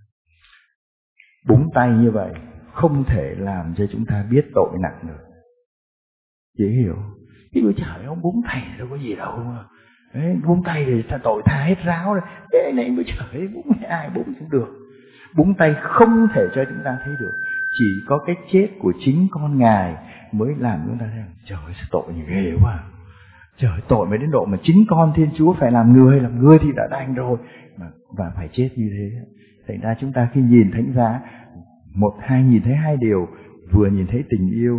Búng tay như vậy không thể làm cho chúng ta biết tội nặng được. Dễ hiểu. Cái đứa trời ông búng tay đâu có gì đâu mà. Đấy, búng tay thì tội tha hết ráo rồi. Cái này mới trời búng ai búng cũng được. Búng tay không thể cho chúng ta thấy được. Chỉ có cái chết của chính con Ngài mới làm chúng ta thấy trời ơi sao tội như ghê quá. Trời tội mới đến độ mà chính con Thiên Chúa phải làm người, làm người thì đã đành rồi mà và phải chết như thế. Thành ra chúng ta khi nhìn thánh giá, một hai nhìn thấy hai điều, vừa nhìn thấy tình yêu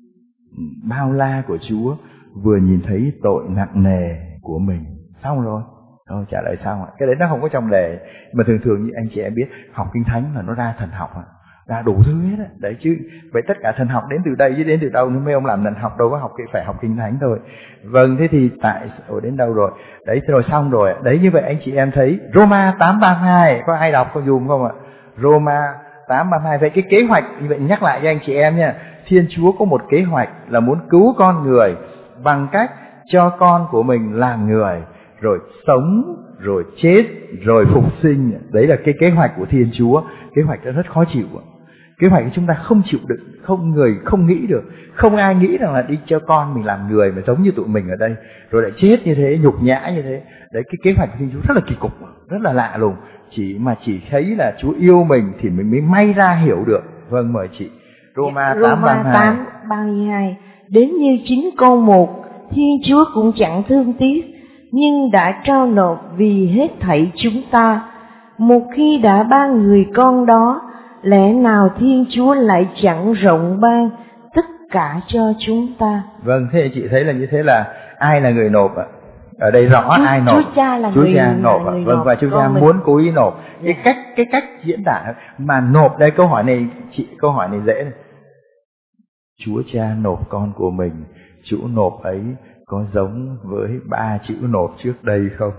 bao la của Chúa, vừa nhìn thấy tội nặng nề của mình. Xong rồi. Thôi trả lời xong ạ. Cái đấy nó không có trong đề. Mà thường thường như anh chị em biết, học Kinh Thánh là nó ra thần học ạ. Ra đủ thứ hết á. Đấy chứ. Vậy tất cả thần học đến từ đây chứ đến từ đâu nữa, mấy ông làm thần học đâu có học, phải học Kinh Thánh thôi. Vâng, thế thì tại ở đến đâu rồi? Đấy rồi xong rồi. Đấy như vậy anh chị em thấy Roma tám ba hai, có ai đọc có dùm không ạ? Roma tám ba hai. Vậy cái kế hoạch như vậy nhắc lại cho anh chị em nha. Thiên Chúa có một kế hoạch là muốn cứu con người bằng cách cho con của mình làm người, rồi sống, rồi chết, rồi phục sinh. Đấy là cái kế hoạch của Thiên Chúa. Kế hoạch đó rất khó chịu. Kế hoạch của chúng ta không chịu đựng, không người không nghĩ được. Không ai nghĩ rằng là đi cho con mình làm người mà giống như tụi mình ở đây, rồi lại chết như thế, nhục nhã như thế. Đấy, cái kế hoạch của Thiên Chúa rất là kỳ cục, rất là lạ lùng. Chỉ mà chỉ thấy là Chúa yêu mình thì mình mới may ra hiểu được. Vâng, mời chị. Roma tám ba mươi hai. Đến như chính câu một, Thiên Chúa cũng chẳng thương tiếc, nhưng đã trao nộp vì hết thảy chúng ta. Một khi đã ban người con đó, lẽ nào Thiên Chúa lại chẳng rộng ban tất cả cho chúng ta? Vâng, thế chị thấy là như thế là ai là người nộp ạ? Ở đây rõ Chúa, ai nộp? Chúa Cha là Chúa người, Cha nộp ạ. Vâng, nộp và Chúa Cha muốn cố ý nộp. Cái cách cái cách diễn tả mà nộp đây, câu hỏi này chị câu hỏi này dễ này. Chúa Cha nộp con của mình, chữ nộp ấy có giống với ba chữ nộp trước đây không?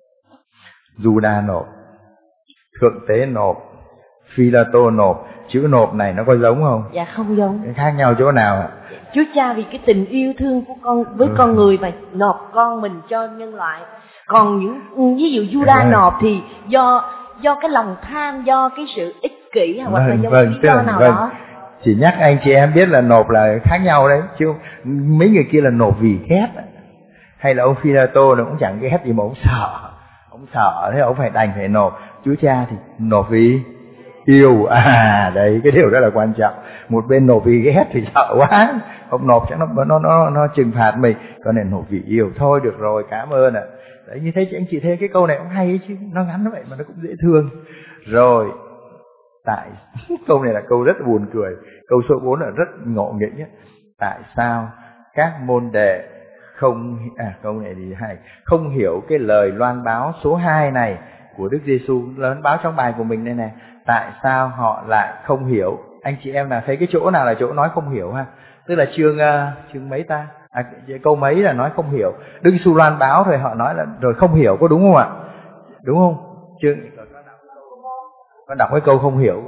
Juda nộp, Thượng Tế nộp, Phi-la-tô nộp. Chữ nộp này nó có giống không? Dạ không giống. Cái khác nhau chỗ nào ạ? Chúa Cha vì cái tình yêu thương của con với ừ. con người mà nộp con mình cho nhân loại. Còn những ví dụ Juda nộp thì do do cái lòng tham, do cái sự ích kỷ hoặc vâng, là do vâng, lý do nào vâng. đó. Chỉ nhắc anh chị em biết là nộp là khác nhau đấy, chứ mấy người kia là nộp vì ghét. Hay là ông Phi-la-tô nó cũng chẳng ghét gì mà ông sợ. Ông sợ thế ông phải đành phải nộp. Chúa Cha thì nộp vì yêu. À đấy, cái điều đó là quan trọng. Một bên nộp vì ghét thì sợ quá, không nộp chắc nó nó nó nó trừng phạt mình. Còn này nộp vì yêu. Thôi được rồi, cảm ơn ạ. À. Đấy, như thế chị anh chị thấy cái câu này cũng hay ấy chứ, nó ngắn vậy mà nó cũng dễ thương. Rồi tại câu này là câu rất buồn cười. Câu số bốn là rất ngộ nghĩnh nhất. Tại sao các môn đệ không à câu này thì hay không hiểu cái lời loan báo số hai này của Đức Giêsu, loan báo trong bài của mình đây này. Tại sao họ lại không hiểu? Anh chị em là thấy cái chỗ nào là chỗ nói không hiểu ha? Tức là chương uh, chương mấy ta? À, câu mấy là nói không hiểu. Đức Giêsu loan báo rồi họ nói là rồi không hiểu, có đúng không ạ? Đúng không? Chương con đọc cái câu không hiểu.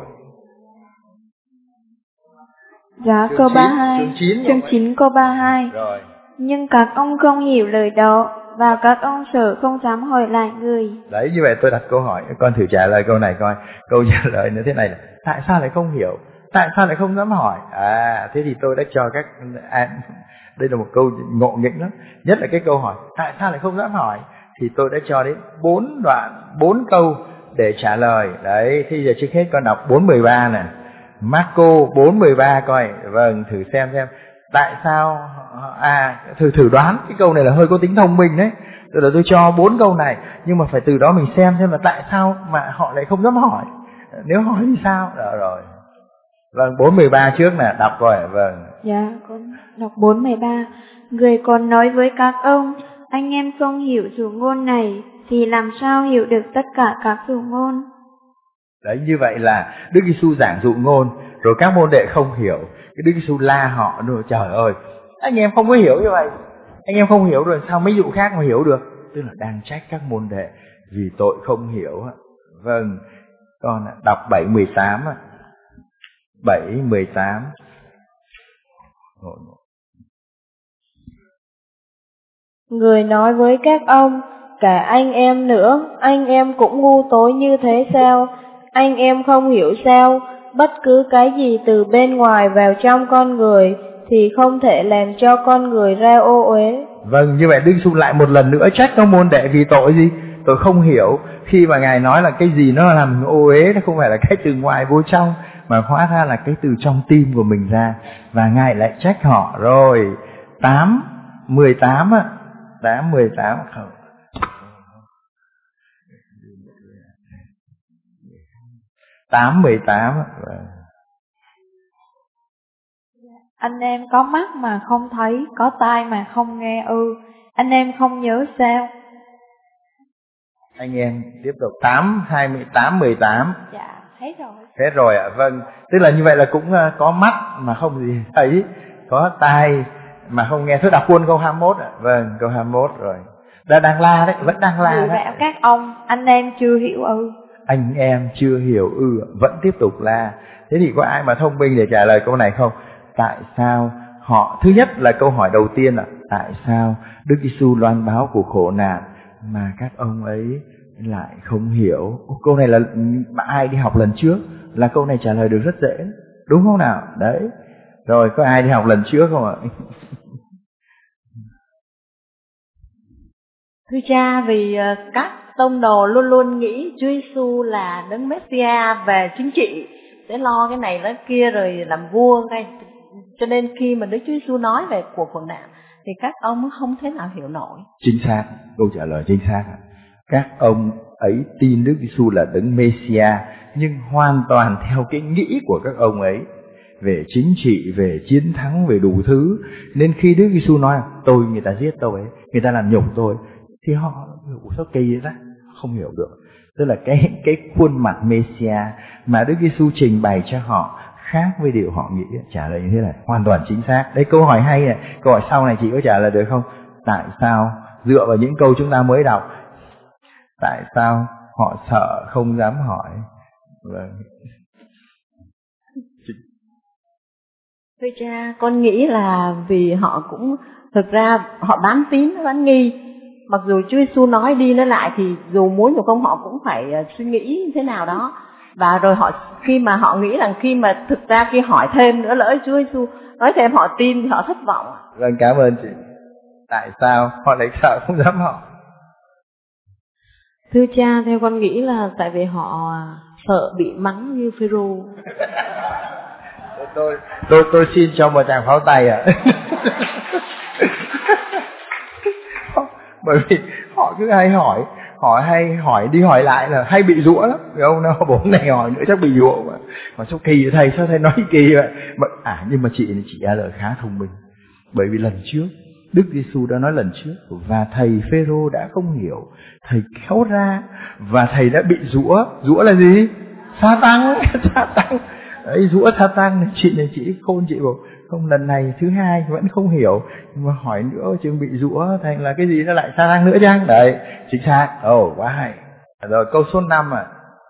Dạ, chương câu chín, ba mươi hai. Chương chín, chương chín câu ba mươi hai. Rồi. Nhưng các ông không hiểu lời đó và các ông sợ không dám hỏi lại người. Đấy, như vậy tôi đặt câu hỏi, con thử trả lời câu này coi. Câu trả lời như thế này là tại sao lại không hiểu? Tại sao lại không dám hỏi? À, thế thì tôi đã cho các à, đây là một câu ngộ nghĩnh lắm. Nhất là cái câu hỏi tại sao lại không dám hỏi thì tôi đã cho đến bốn đoạn, bốn câu để trả lời. Đấy, thì giờ trước hết con đọc bốn mười ba này. Marco bốn mười ba coi. Vâng, thử xem xem tại sao. À, thử thử đoán. Cái câu này là hơi có tính thông minh đấy. Tức là tôi cho bốn câu này, nhưng mà phải từ đó mình xem xem là tại sao mà họ lại không dám hỏi. Nếu hỏi thì sao? Rồi rồi. Vâng, bốn mười ba trước nè, đọc coi. Vâng. Dạ, con đọc bốn mười ba. Người còn nói với các ông, anh em không hiểu dụ ngôn này, thì làm sao hiểu được tất cả các dụ ngôn? Đấy, như vậy là Đức Giêsu giảng dụ ngôn, rồi các môn đệ không hiểu. Cái Đức Giêsu la họ, rồi trời ơi, anh em không có hiểu như vậy. Anh em không hiểu rồi sao mấy dụ khác mà hiểu được? Tức là đang trách các môn đệ vì tội không hiểu. Vâng, con đọc bảy mười tám. bảy mười tám. Người nói với các ông, cả anh em nữa, anh em cũng ngu tối như thế sao? Anh em không hiểu sao? Bất cứ cái gì từ bên ngoài vào trong con người thì không thể làm cho con người ra ô uế. Vâng, như vậy Đức Giêsu lại một lần nữa trách các môn đệ vì tội gì? Tội không hiểu. Khi mà Ngài nói là cái gì nó làm ô uế, nó không phải là cái từ ngoài vô trong, mà hóa ra là cái từ trong tim của mình ra. Và Ngài lại trách họ. Rồi, tám, mười tám á. tám, mười tám không. tám, mười tám. Anh em có mắt mà không thấy, có tai mà không nghe ư? Anh em không nhớ sao? Anh em tiếp tục tám, hai mươi tám, mười tám. Dạ, hết rồi. Hết rồi ạ, à. Vâng. Tức là như vậy là cũng có mắt mà không gì thấy, có tai mà không nghe. Thôi đọc luôn câu hai mươi mốt ạ. À. Vâng, câu hai mươi mốt rồi. Đã đang la đấy, vẫn đang la đấy. Các ông, anh em chưa hiểu ư? Anh em chưa hiểu ư, vẫn tiếp tục la. Thế thì có ai mà thông minh để trả lời câu này không? Tại sao họ, thứ nhất là câu hỏi đầu tiên là tại sao Đức Giêsu loan báo cuộc khổ nạn mà các ông ấy lại không hiểu? Câu này là ai đi học lần trước là câu này trả lời được rất dễ, đúng không nào? Đấy. Rồi có ai đi học lần trước không ạ? Thưa cha, vì các tông đồ luôn luôn nghĩ Chúa Giêsu là đấng Messia về chính trị, sẽ lo cái này cái kia rồi làm vua ngay. Cho nên khi mà Đức Chúa Giêsu nói về cuộc khổ nạn thì các ông không thể nào hiểu nổi. Chính xác, câu trả lời chính xác. Các ông ấy tin Đức Giêsu là đấng Messia, nhưng hoàn toàn theo cái nghĩ của các ông ấy về chính trị, về chiến thắng, về đủ thứ. Nên khi Đức Giêsu nói tôi người ta giết tôi ấy, người ta làm nhục tôi, thì họ sao kỳ vậy ta? Không hiểu được. Tức là cái cái khuôn mặt Messia mà Đức Giêsu trình bày cho họ khác với điều họ nghĩ. Trả lời như thế này hoàn toàn chính xác. Đây, câu hỏi hay này. Câu hỏi sau này chị có trả lời được không? Tại sao? Dựa vào những câu chúng ta mới đọc, tại sao họ sợ không dám hỏi? Vâng. Thưa cha, con nghĩ là vì họ cũng thực ra họ bán tín bán nghi. Mặc dù Chúa Giêsu nói đi nói lại thì dù muốn dù không họ cũng phải suy nghĩ thế nào đó. Và rồi họ khi mà họ nghĩ rằng khi mà thực ra khi hỏi thêm nữa lỡ Chúa Giêsu nói thêm họ tin thì họ thất vọng. Vâng, cảm ơn chị. Tại sao họ lại sợ không dám hỏi? Thưa cha, theo con nghĩ là tại vì họ sợ bị mắng như Phêrô. tôi tôi tôi xin cho một tràng pháo tay ạ. À. Bởi vì họ cứ hay hỏi, họ hay hỏi đi hỏi lại là hay bị rủa lắm. Vì ông nào bố này hỏi nữa chắc bị rủa mà. Mà sao kỳ vậy thầy, sao thầy nói kỳ vậy? Mà, à nhưng mà chị chị trả lời khá thông minh. Bởi vì lần trước Đức Giêsu đã nói lần trước và thầy Phêrô đã không hiểu, thầy kéo ra và thầy đã bị rủa. Rủa là gì? Sa tăng, sa tăng. Đấy, rủa sa tăng này, chị này chị khôn, chị bảo không, lần này thứ hai vẫn không hiểu, nhưng mà hỏi nữa chừng bị rủa thành là cái gì nó lại sa tăng nữa chăng? Đấy, chính xác. Ồ, quá hay. Rồi câu số năm à.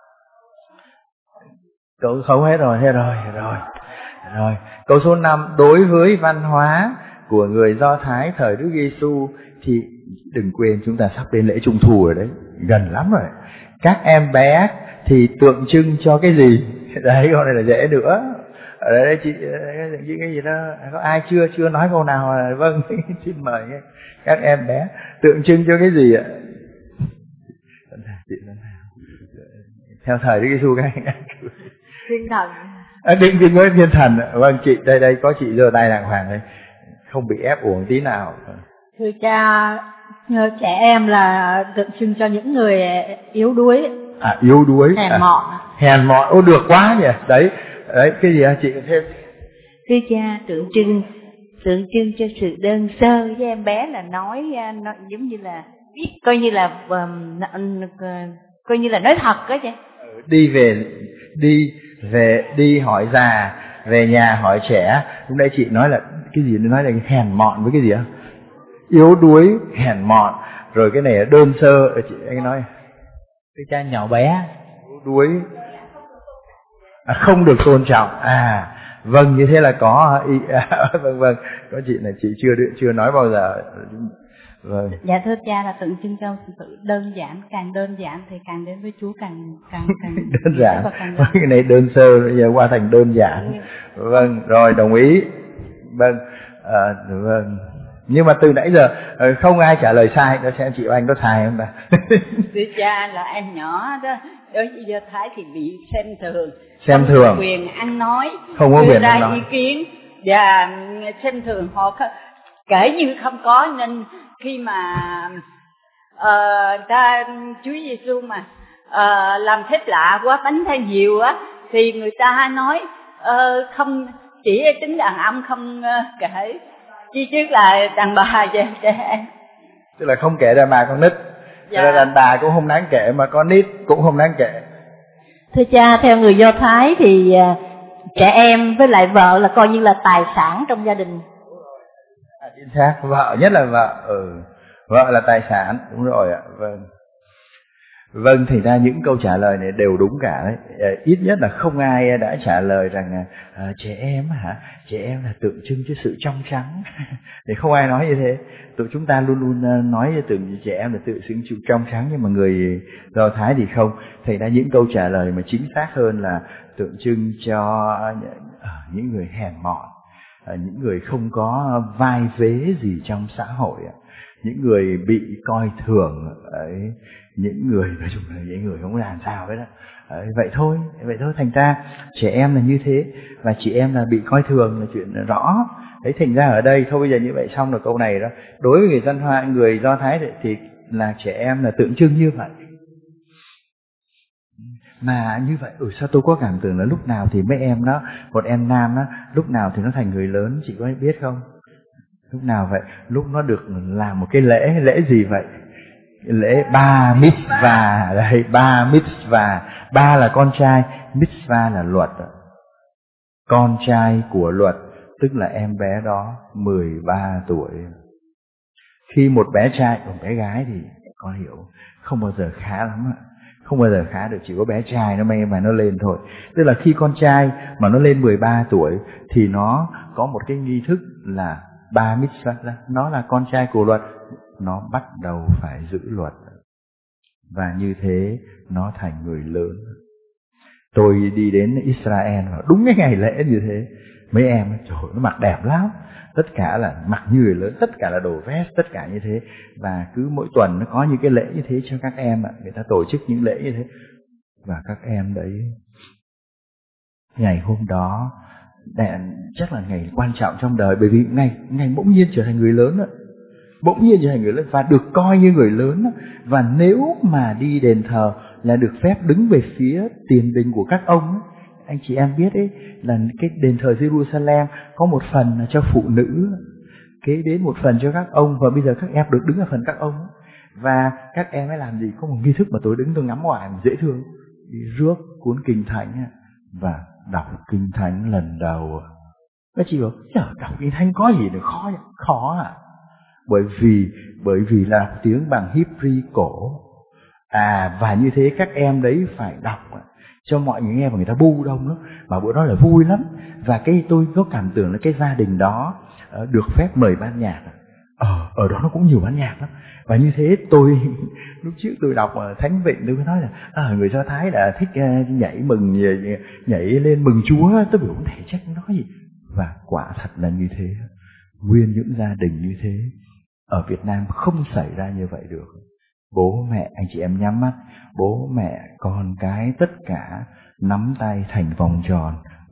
Câu không hết rồi, hết rồi, hết rồi. Rồi, câu số năm, đối với văn hóa của người Do Thái thời Đức Giêsu thì đừng quên chúng ta sắp đến lễ Trung thu rồi đấy, gần lắm rồi. Các em bé thì tượng trưng cho cái gì? Đấy, câu này là dễ nữa. Ở đây chị những cái gì đó, có ai chưa chưa nói câu nào à? Vâng, xin mời các em bé tượng trưng cho cái gì ạ? Theo thời Đức Giêsu các anh. Thiên thần. À, đừng đừng nói thiên thần. Vâng chị, đây đây có chị giơ tay đàng hoàng đây, không bị ép uổng tí nào. Thưa cha, trẻ em là tượng trưng cho những người yếu đuối. À yếu đuối, hèn à, mọn. Hèn mọn, ô được quá nhỉ. Đấy, đấy cái gì hả chị thêm? Thưa cha, tượng trưng tượng trưng cho sự đơn sơ với em bé là nói, nói giống như là coi như là um, coi như là nói thật đó chứ. Đi về đi về đi hỏi già, về nhà hỏi trẻ. Lúc nãy chị nói là cái gì, nói là hèn mọn với cái gì á? Yếu đuối, hèn mọn, rồi cái này là đơn sơ. Chị anh nói Thưa cha, nhỏ bé, yếu đuối, à, không được tôn trọng. À vâng, như thế là có ý, à, vâng vâng, có chị này chị chưa chưa nói bao giờ. Vâng. Dạ thưa cha, là tượng trưng cho sự đơn giản, càng đơn giản thì càng đến với Chúa càng càng càng đơn giản. Càng cái này đơn sơ, bây giờ qua thành đơn giản. Vâng, rồi đồng ý. Vâng, à, vâng. Nhưng mà từ nãy giờ không ai trả lời sai, đó xem chị Anh có sai không ta? Thưa cha, là em nhỏ đó, đối với Do Thái thì bị xem thường, xem không thường, có quyền ăn nói, không có quyền ra ăn nói, ý kiến và xem thường họ kể như không có, nên khi mà uh, ta Chúa Giêsu mà uh, làm phép lạ quá, bánh thay nhiều á, thì người ta nói uh, không chỉ tính đàn ông không uh, kể, chi trước là đàn bà và trẻ em. Tức là không kể đàn bà con nít. Dạ. Là đàn bà cũng không đáng kể, mà con nít cũng không đáng kể. Thưa cha, theo người Do Thái thì uh, trẻ em với lại vợ là coi như là tài sản trong gia đình. À, chính xác, vợ nhất là vợ. Ừ. Vợ là tài sản, đúng rồi ạ. Vâng. Vâng, thì ra những câu trả lời này đều đúng cả đấy. À, ít nhất là không ai đã trả lời rằng à, trẻ em hả? Trẻ em là tượng trưng cho sự trong trắng. Thì không ai nói như thế. Tụi chúng ta luôn luôn nói tượng trẻ em là tượng trưng sự trong trắng, nhưng mà người Do Thái thì không. Thì ra những câu trả lời mà chính xác hơn là tượng trưng cho những người hèn mọn, những người không có vai vế gì trong xã hội, những người bị coi thường ấy, những người nói chung là những người không làm sao hết đó. Đấy, vậy thôi, vậy thôi. Thành ra trẻ em là như thế, và chị em là bị coi thường là chuyện rõ. Đấy, thành ra ở đây thôi, bây giờ như vậy xong rồi câu này đó. Đối với người dân Hoa, người Do Thái thì, thì là trẻ em là tượng trưng như vậy. Mà như vậy, ừ, sao tôi có cảm tưởng là lúc nào thì mấy em nó, một em nam nó, lúc nào thì nó thành người lớn, chị có biết không? Lúc nào vậy? Lúc nó được làm một cái lễ, lễ gì vậy? Lễ ba mitzvah, đây, ba mitzvah. Ba là con trai, mitzvah là luật. Con trai của luật, tức là em bé đó mười ba tuổi. Khi một bé trai, một bé gái thì con hiểu, không bao giờ khá lắm ạ. Không bao giờ khá được, chỉ có bé trai nó may mà nó lên thôi. Tức là khi con trai mà nó lên mười ba tuổi thì nó có một cái nghi thức là ba mitzvah, nó là con trai của luật, nó bắt đầu phải giữ luật, và như thế nó thành người lớn. Tôi đi đến Israel và đúng cái ngày lễ như thế, mấy em trời ơi, nó mặc đẹp lắm, tất cả là mặc như người lớn, tất cả là đồ vest, tất cả như thế. Và cứ mỗi tuần nó có những cái lễ như thế cho các em ạ, người ta tổ chức những lễ như thế. Và các em đấy, ngày hôm đó chắc là ngày quan trọng trong đời, bởi vì ngày ngày bỗng nhiên trở thành người lớn đó. Bỗng nhiên trở thành người lớn và được coi như người lớn đó. Và nếu mà đi đền thờ là được phép đứng về phía tiền đình của các ông ấy. Anh chị em biết ấy, là cái đền thờ Jerusalem có một phần là cho phụ nữ, kế đến một phần cho các ông, và bây giờ các em được đứng ở phần các ông ấy. Và các em ấy làm gì? Có một nghi thức mà tôi đứng tôi ngắm ngoài mà dễ thương, đi rước cuốn kinh thánh và đọc kinh thánh lần đầu. Các chị bảo, trời, đọc kinh thánh có gì được khó vậy? Khó à? Bởi vì bởi vì là đọc tiếng bằng Hebrew cổ. À, và như thế các em đấy phải đọc cho mọi người nghe, và người ta bu đông lắm, mà bữa đó là vui lắm. Và cái tôi có cảm tưởng là cái gia đình đó được phép mời ban nhạc. Ở ở đó nó cũng nhiều ban nhạc lắm. Và như thế tôi lúc trước tôi đọc ở Thánh Vịnh, tôi nói là à, người Do Thái là thích uh, nhảy mừng, nhảy lên mừng Chúa. Tôi biểu không thể trách nói gì. Và quả thật là như thế. Nguyên những gia đình như thế ở Việt Nam không xảy ra như vậy được. Bố mẹ, anh chị em nhắm mắt, bố mẹ con cái tất cả nắm tay thành vòng tròn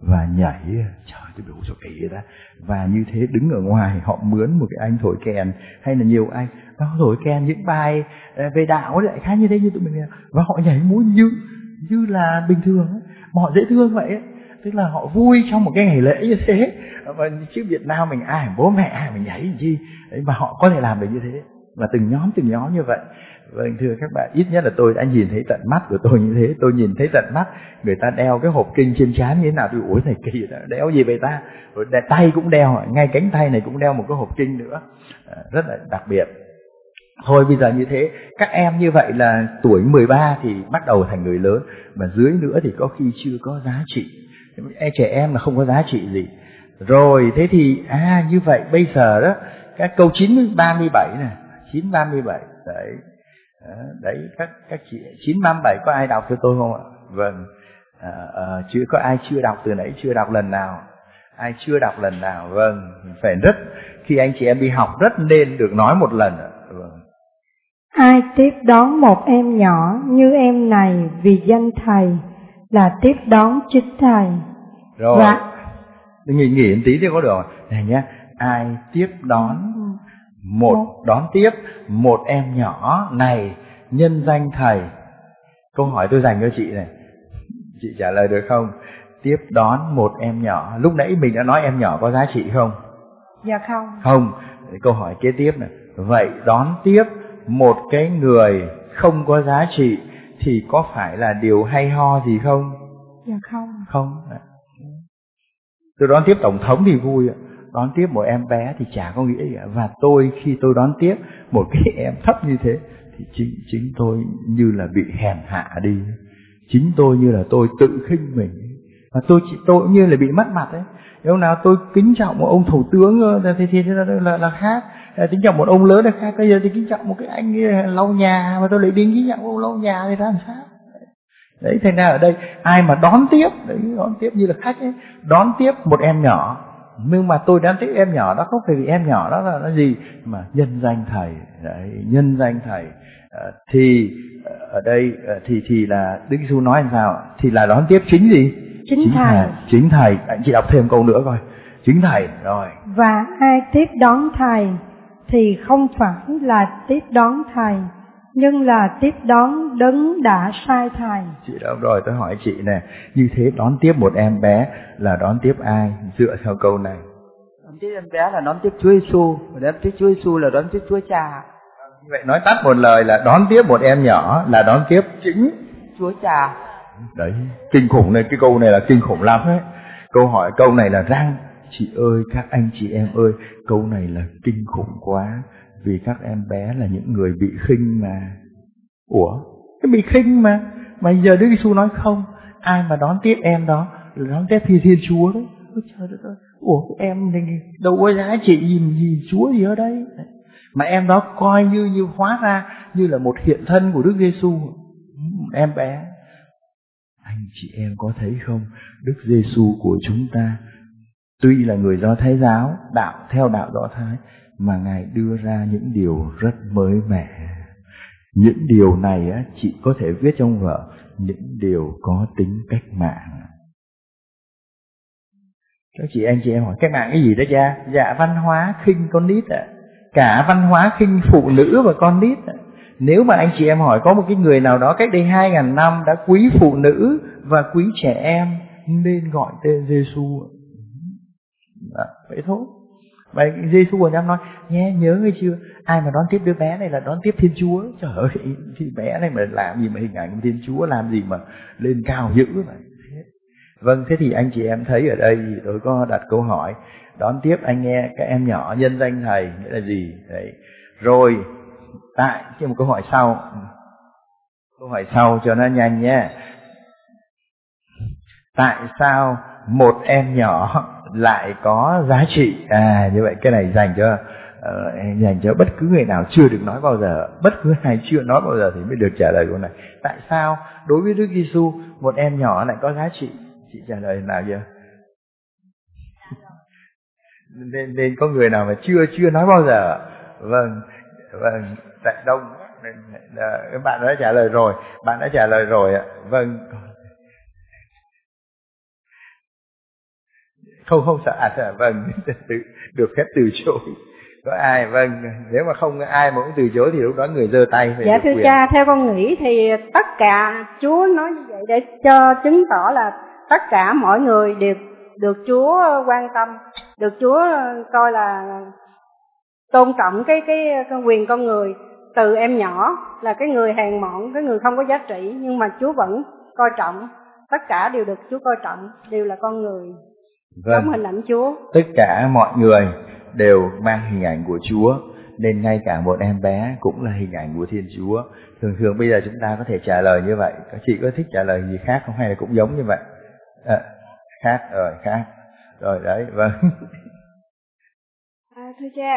và nhảy. Trời, tôi biểu cho kỳ vậy ta. Và như thế đứng ở ngoài họ mướn một cái anh thổi kèn, hay là nhiều anh nó thổi kèn những bài về đạo lại khá như thế như tụi mình, và họ nhảy múa như như là bình thường ấy, mà họ dễ thương vậy ấy. Tức là họ vui trong một cái ngày lễ như thế. Và chứ Việt Nam mình ai bố mẹ ai mình nhảy làm chi đấy, mà họ có thể làm được như thế, và từng nhóm từng nhóm như vậy. Vâng, thưa các bạn, ít nhất là tôi đã nhìn thấy tận mắt của tôi như thế. Tôi nhìn thấy tận mắt người ta đeo cái hộp kinh trên trán như thế nào. Tôi ủa thầy kỳ đó, đeo gì vậy ta? Rồi tay cũng đeo, ngay cánh tay này cũng đeo một cái hộp kinh nữa, à, rất là đặc biệt. Thôi bây giờ như thế, các em như vậy là tuổi mười ba thì bắt đầu thành người lớn, mà dưới nữa thì có khi chưa có giá trị. Trẻ em là không có giá trị gì. Rồi thế thì à như vậy bây giờ đó, các câu chín ba mươi bảy này, chín ba mươi bảy đấy. Đấy, các các chị chín ba mươi bảy có ai đọc cho tôi không ạ? Vâng, à, à, chưa có ai chưa đọc từ nãy, chưa đọc lần nào? Ai chưa đọc lần nào? Vâng, phải rất, khi anh chị em đi học rất nên được nói một lần ạ. Vâng. Ai tiếp đón một em nhỏ như em này vì danh thầy là tiếp đón chính thầy. Rồi, và... nghỉ nghỉ một tí thì có được rồi. Này nhá, ai tiếp đón một đón tiếp một em nhỏ này nhân danh thầy. Câu hỏi tôi dành cho chị này, chị trả lời được không? Tiếp đón một em nhỏ, lúc nãy mình đã nói em nhỏ có giá trị không? Dạ không. Không. Câu hỏi kế tiếp này, vậy đón tiếp một cái người không có giá trị thì có phải là điều hay ho gì không? Dạ không. Không. Tôi đón tiếp tổng thống thì vui ạ, đón tiếp một em bé thì chả có nghĩa gì cả. Và tôi khi tôi đón tiếp một cái em thấp như thế thì chính chính tôi như là bị hèn hạ đi, chính tôi như là tôi tự khinh mình, và tôi chỉ tôi như là bị mất mặt ấy. Lúc nào tôi kính trọng một ông thủ tướng thì thì là, là, là khác, kính trọng một ông lớn là khác. Bây giờ thì kính trọng một cái anh lau nhà mà tôi lại đi kính trọng ông lau nhà thì ra làm sao? Đấy, thành ra ở đây ai mà đón tiếp, đấy, đón tiếp như là khách ấy, đón tiếp một em nhỏ, nhưng mà tôi đón tiếp em nhỏ đó không phải vì em nhỏ đó là nó gì, mà nhân danh thầy. Đấy, nhân danh thầy. À, thì ở đây thì thì là Đức Giêsu nói làm sao? Thì là đón tiếp chính gì? Chính, chính thầy. thầy. Chính thầy. Anh chị đọc thêm câu nữa coi. Chính thầy. Rồi. Và ai tiếp đón thầy thì không phải là tiếp đón thầy, nhưng là tiếp đón đấng đã sai thầy. Chị đâu rồi, tôi hỏi chị nè, như thế đón tiếp một em bé là đón tiếp ai dựa theo câu này? Đón tiếp em bé là đón tiếp Chúa Giêsu, và đón tiếp Chúa Giêsu là đón tiếp Chúa Cha. Như vậy nói tắt một lời là đón tiếp một em nhỏ là đón tiếp chính Chúa Cha. Đấy, kinh khủng này, cái câu này là kinh khủng lắm đấy. Câu hỏi câu này là răng. Chị ơi, các anh chị em ơi, câu này là kinh khủng quá. Vì các em bé là những người bị khinh mà. Ủa? Cái bị khinh mà. Mà giờ Đức Giêsu nói không, ai mà đón tiếp em đó là đón tiếp Thiên Thiên Chúa đấy. Ôi trời đất ơi, ủa em này đâu có giá trị gì, gì Chúa gì ở đây. Mà em đó coi như như hóa ra như là một hiện thân của Đức Giêsu, em bé. Anh chị em có thấy không, Đức Giêsu của chúng ta tuy là người Do Thái giáo, đạo theo đạo Do Thái, mà Ngài đưa ra những điều rất mới mẻ. Những điều này á, chị có thể viết trong vở, những điều có tính cách mạng. Các chị anh chị em hỏi cách mạng cái gì đó cha? Dạ văn hóa khinh con nít ạ. À. Cả văn hóa khinh phụ nữ và con nít ạ. À. Nếu mà anh chị em hỏi có một cái người nào đó cách đây hai ngàn năm đã quý phụ nữ và quý trẻ em, nên gọi tên Giêsu. Đó, vậy thôi. Và Giêsu còn dám nói, nhé, nhớ nghe chưa, ai mà đón tiếp đứa bé này là đón tiếp Thiên Chúa. Trời ơi, thì bé này mà làm gì mà hình ảnh của Thiên Chúa, làm gì mà lên cao dữ vậy. Vâng, thế thì anh chị em thấy ở đây tôi có đặt câu hỏi, đón tiếp anh nghe các em nhỏ nhân danh thầy nghĩa là gì? Đấy. Rồi, tại cái một câu hỏi sau, câu hỏi sau cho nó nhanh nhé. Tại sao một em nhỏ lại có giá trị? À, như vậy cái này dành cho uh, dành cho bất cứ người nào chưa được nói bao giờ, bất cứ ai chưa nói bao giờ thì mới được trả lời câu này. Tại sao đối với Đức Giêsu một em nhỏ lại có giá trị? Chị trả lời nào giờ? nên, nên có người nào mà chưa chưa nói bao giờ? Vâng, vâng, tại đông. Các bạn đã trả lời rồi, bạn đã trả lời rồi ạ. Vâng. Không không sợ à, vâng, được phép từ chối. Có ai vâng, nếu mà không ai mà cũng từ chối thì lúc đó người giơ tay về. Dạ thưa quyền. Cha, theo con nghĩ thì tất cả Chúa nói như vậy để cho chứng tỏ là tất cả mọi người đều được Chúa quan tâm, được Chúa coi là tôn trọng cái cái, cái quyền con người. Từ em nhỏ là cái người hèn mọn, cái người không có giá trị, nhưng mà Chúa vẫn coi trọng. Tất cả đều được Chúa coi trọng, đều là con người. Vâng. Giống hình ảnh Chúa. Tất cả mọi người đều mang hình ảnh của Chúa, nên ngay cả một em bé cũng là hình ảnh của Thiên Chúa. Thường thường bây giờ chúng ta có thể trả lời như vậy. Các chị có thích trả lời gì khác không, hay là cũng giống như vậy? À, khác rồi, khác rồi đấy, vâng. À, thưa cha,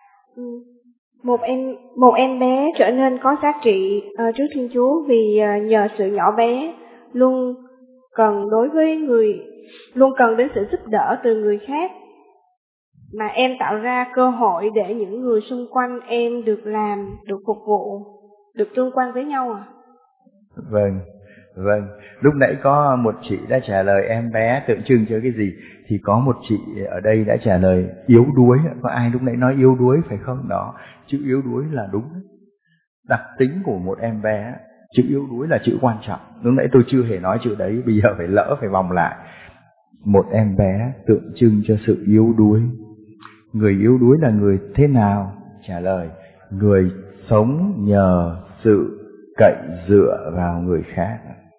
một em một em bé trở nên có giá trị uh, trước Thiên Chúa vì uh, nhờ sự nhỏ bé luôn cần đối với người luôn cần đến sự giúp đỡ từ người khác, mà em tạo ra cơ hội để những người xung quanh em được làm, được phục vụ, được tương quan với nhau à? Vâng, vâng. Lúc nãy có một chị đã trả lời em bé tượng trưng cho cái gì, thì có một chị ở đây đã trả lời yếu đuối. Có ai lúc nãy nói yếu đuối phải không? Đó, chữ yếu đuối là đúng. Đặc tính của một em bé, chữ yếu đuối là chữ quan trọng. Lúc nãy tôi chưa hề nói chữ đấy, bây giờ phải lỡ phải vòng lại. Một em bé tượng trưng cho sự yếu đuối. Người yếu đuối là người thế nào? Trả lời, người sống nhờ sự cậy dựa vào người khác.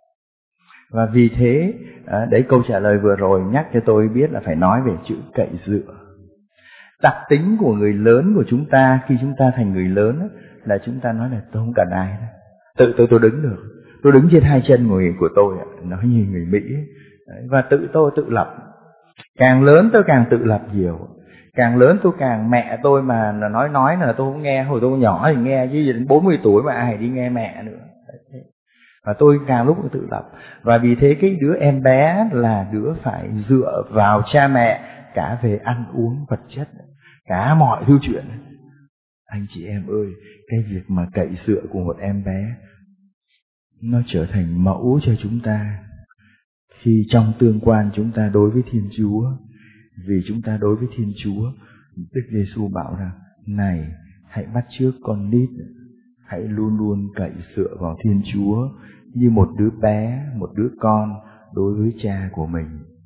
Và vì thế, đấy câu trả lời vừa rồi nhắc cho tôi biết là phải nói về chữ cậy dựa. Đặc tính của người lớn của chúng ta khi chúng ta thành người lớn là chúng ta nói là tôi không cần ai đâu. Tự tôi tôi đứng được. Tôi đứng trên hai chân người của tôi, nói như người Mỹ. Và tự tôi tự lập. Càng lớn tôi càng tự lập nhiều. Càng lớn tôi càng, mẹ tôi mà nói nói là tôi không nghe. Hồi tôi nhỏ thì nghe, chứ đến bốn mươi tuổi mà ai đi nghe mẹ nữa. Và tôi càng lúc tự lập. Và vì thế cái đứa em bé là đứa phải dựa vào cha mẹ, cả về ăn uống vật chất, cả mọi thứ chuyện. Anh chị em ơi, cái việc mà cậy dựa của một em bé nó trở thành mẫu cho chúng ta khi trong tương quan chúng ta đối với Thiên Chúa. Vì chúng ta đối với Thiên Chúa, Đức Giêsu bảo rằng, này, hãy bắt chước con nít, hãy luôn luôn cậy dựa vào Thiên Chúa như một đứa bé, một đứa con đối với cha của mình.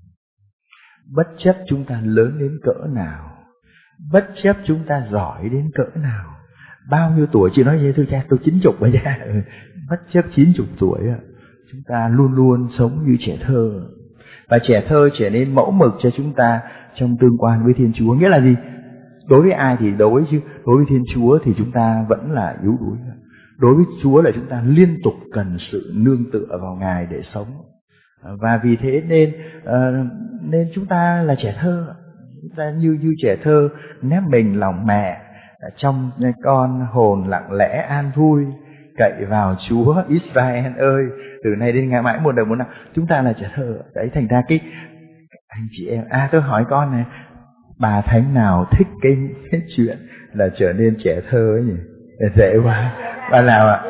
Bất chấp chúng ta lớn đến cỡ nào, bất chấp chúng ta giỏi đến cỡ nào, bao nhiêu tuổi, chị nói vậy thưa cha, tôi chín chục rồi cha, bất chấp chín chục tuổi, chúng ta luôn luôn sống như trẻ thơ. Và trẻ thơ trở nên mẫu mực cho chúng ta trong tương quan với Thiên Chúa. Nghĩa là gì? Đối với ai thì đối, chứ đối với Thiên Chúa thì chúng ta vẫn là yếu đuối. Đối với Chúa là chúng ta liên tục cần sự nương tựa vào Ngài để sống. Và vì thế nên uh, nên chúng ta là trẻ thơ. Chúng ta như như trẻ thơ nép mình lòng mẹ, trong con hồn lặng lẽ an vui, cậy vào Chúa Israel ơi, từ nay đến ngày mãi muôn đời muôn năm. Chúng ta là trẻ thơ. Đấy, thành ra cái anh chị em, à tôi hỏi con này, bà thánh nào thích cái, cái chuyện là trở nên trẻ thơ ấy nhỉ? Dễ quá. Bà nào ạ?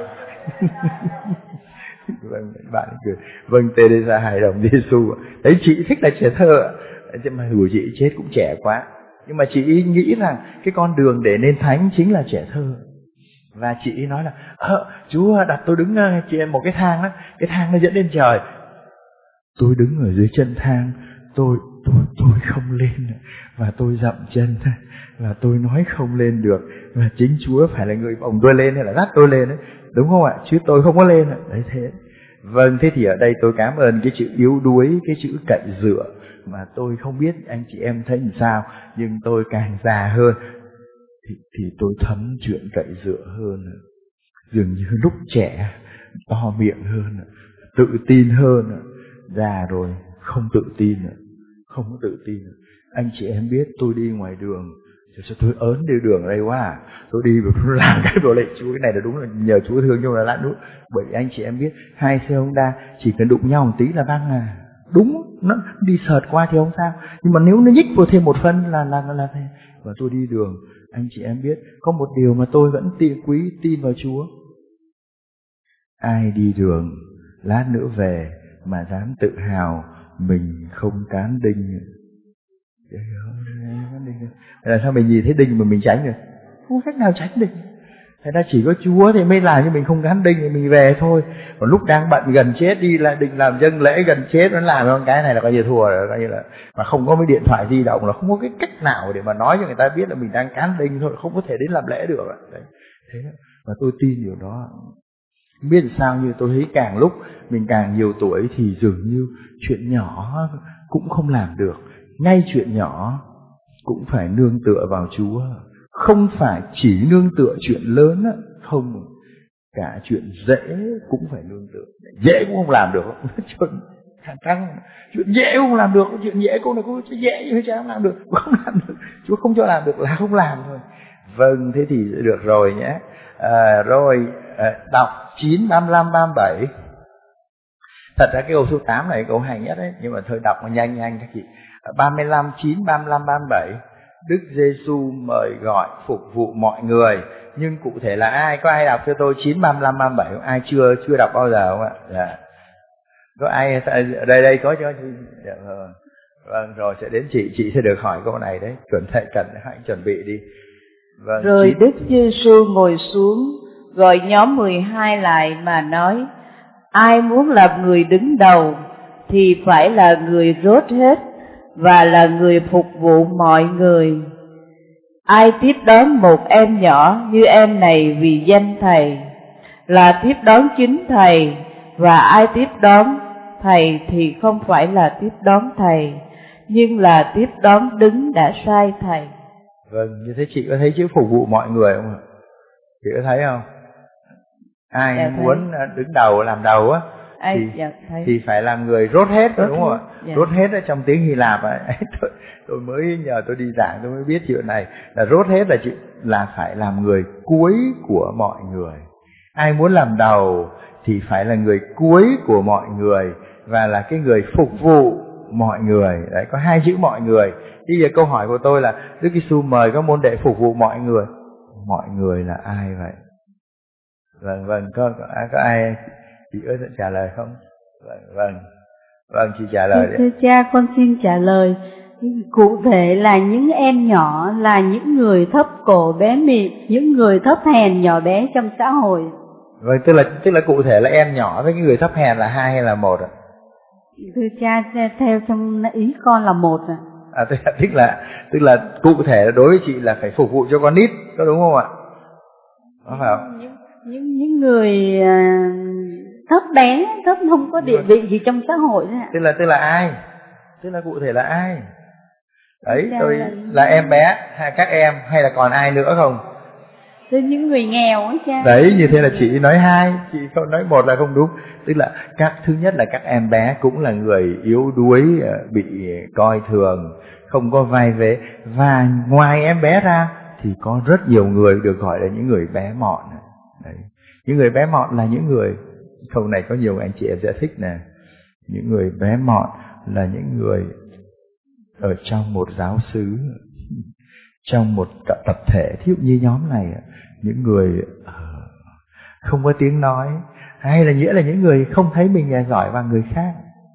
Vâng, bạn cười. Vâng, Teresa hài đồng Giêsu. Đấy, chị thích là trẻ thơ. Mà dù chị chết cũng trẻ quá. Nhưng mà chị nghĩ rằng cái con đường để nên thánh chính là trẻ thơ. Và chị nói là, ờ, Chúa đặt tôi đứng trên một cái thang đó, cái thang nó dẫn lên trời. Tôi đứng ở dưới chân thang, tôi tôi tôi không lên, và tôi dậm chân, và tôi nói không lên được, và chính Chúa phải là người bồng tôi lên hay là dắt tôi lên ấy, đúng không ạ? Chứ tôi không có lên. Đấy thế. Vâng, thế thì ở đây tôi cảm ơn cái chữ yếu đuối, cái chữ cậy dựa, mà tôi không biết anh chị em thấy làm sao, nhưng tôi càng già hơn thì, thì tôi thấm chuyện cậy dựa hơn. Dường như lúc trẻ to miệng hơn, tự tin hơn, già rồi không tự tin nữa, không có tự tin nữa. Anh chị em biết tôi đi ngoài đường, sao tôi ớn đi đường ở đây quá à? Tôi đi và tôi làm cái đồ lệnh Chúa, cái này là đúng là nhờ Chúa thương, nhưng là lát nữa. Bởi anh chị em biết hai xe Honda chỉ cần đụng nhau một tí là văng à. Đúng, nó đi sợt qua thì không sao, nhưng mà nếu nó nhích vào thêm một phân là là là thế. Và tôi đi đường, anh chị em biết có một điều mà tôi vẫn tin quý tin vào Chúa. Ai đi đường lát nữa về mà dám tự hào mình không cán đinh, Là sao mình nhìn thấy đinh mà mình tránh được? Không có cách nào tránh được. Thế ra chỉ có Chúa thì mới làm cho mình không gắn đinh thì mình về thôi. Còn lúc đang bận gần chết đi là định làm dâng lễ gần chết nó làm con cái này là coi như thua rồi, coi như là mà không có cái điện thoại di động là không có cái cách nào để mà nói cho người ta biết là mình đang cán đinh thôi, không có thể đến làm lễ được. Đấy. Thế mà tôi tin điều đó. Không biết sao như tôi thấy càng lúc mình càng nhiều tuổi thì dường như chuyện nhỏ cũng không làm được. Ngay chuyện nhỏ cũng phải nương tựa vào Chúa. Không phải chỉ nương tựa chuyện lớn á, không, cả chuyện dễ cũng phải nương tựa. Dễ cũng không làm được, chuyện căng, chuyện dễ cũng không làm được, chuyện dễ cũng là cũng dễ như thế không làm được, không làm được. Chúa không cho làm được là không làm thôi. Vâng, thế thì được rồi nhé. À, rồi à, đọc chín, ba mươi lăm, ba mươi bảy. Thật ra cái câu số tám này câu hay nhất đấy, nhưng mà thôi đọc mà nhanh nhanh các chị. ba mươi lăm, chín, ba mươi lăm, ba mươi bảy. Đức Giêsu mời gọi phục vụ mọi người, nhưng cụ thể là ai? Có ai đọc cho tôi chín, ba mươi lăm, ba mươi bảy không? Ai chưa chưa đọc bao giờ không ạ? Dạ. Có ai đây đây có cho chị? Dạ, vâng. Vâng, rồi sẽ đến chị, chị sẽ được hỏi câu này đấy. Chuẩn thầy cần hãy chuẩn bị đi. Vâng, rồi chị... Đức Giêsu ngồi xuống, gọi nhóm mười hai lại mà nói: ai muốn làm người đứng đầu thì phải là người rốt hết và là người phục vụ mọi người. Ai tiếp đón một em nhỏ như em này vì danh Thầy là tiếp đón chính Thầy, và ai tiếp đón Thầy thì không phải là tiếp đón Thầy, nhưng là tiếp đón Đấng đã sai Thầy. Vâng, như thế chị có thấy chữ phục vụ mọi người không ạ? Chị có thấy không? Ai dạ, muốn thấy. Đứng đầu làm đầu á thì, dạ, thì phải làm người rốt hết, rốt đúng không ạ? Dạ. Rốt hết ở trong tiếng Hy Lạp ấy. tôi, tôi mới nhờ tôi đi giảng tôi mới biết chuyện này là rốt hết là chị là phải làm người cuối của mọi người. Ai muốn làm đầu thì phải là người cuối của mọi người và là cái người phục vụ mọi người. Đấy, có hai chữ mọi người. Bây giờ câu hỏi của tôi là Đức Giêsu mời các môn đệ phục vụ mọi người. Mọi người là ai vậy? Vâng, vâng, có, có, có ai chị ơi trả lời không? Vâng, vâng, vâng, chị trả lời đấy. Thưa cha, con xin trả lời. Cụ thể là những em nhỏ, là những người thấp cổ bé mịn, những người thấp hèn nhỏ bé trong xã hội. Vâng, tức là tức là cụ thể là em nhỏ với cái người thấp hèn là hai hay là một ạ? Thưa cha, theo trong ý con là một ạ. À, tức là, tức là tức là cụ thể là đối với chị là phải phục vụ cho con nít, có đúng không ạ? Có phải không? Những những, những người thấp bé, thấp không có địa vị gì trong xã hội đấy ạ. Tức là tức là ai? Tức là cụ thể là ai? Đấy, tôi là, là em bé hay các em hay là còn ai nữa không? Tức những người nghèo ấy cha. Đấy, như thế là chị nói hai, chị không nói một là không đúng. Tức là các thứ nhất là các em bé cũng là người yếu đuối, bị coi thường, không có vai vế. Và ngoài em bé ra thì có rất nhiều người được gọi là những người bé mọn. Đấy. Những người bé mọn là những người, câu này có nhiều anh chị em sẽ thích nè. Những người bé mọn là những người ở trong một giáo xứ, trong một tập thể, thí dụ như nhóm này, những người không có tiếng nói, hay là nghĩa là những người không thấy mình giỏi bằng người khác,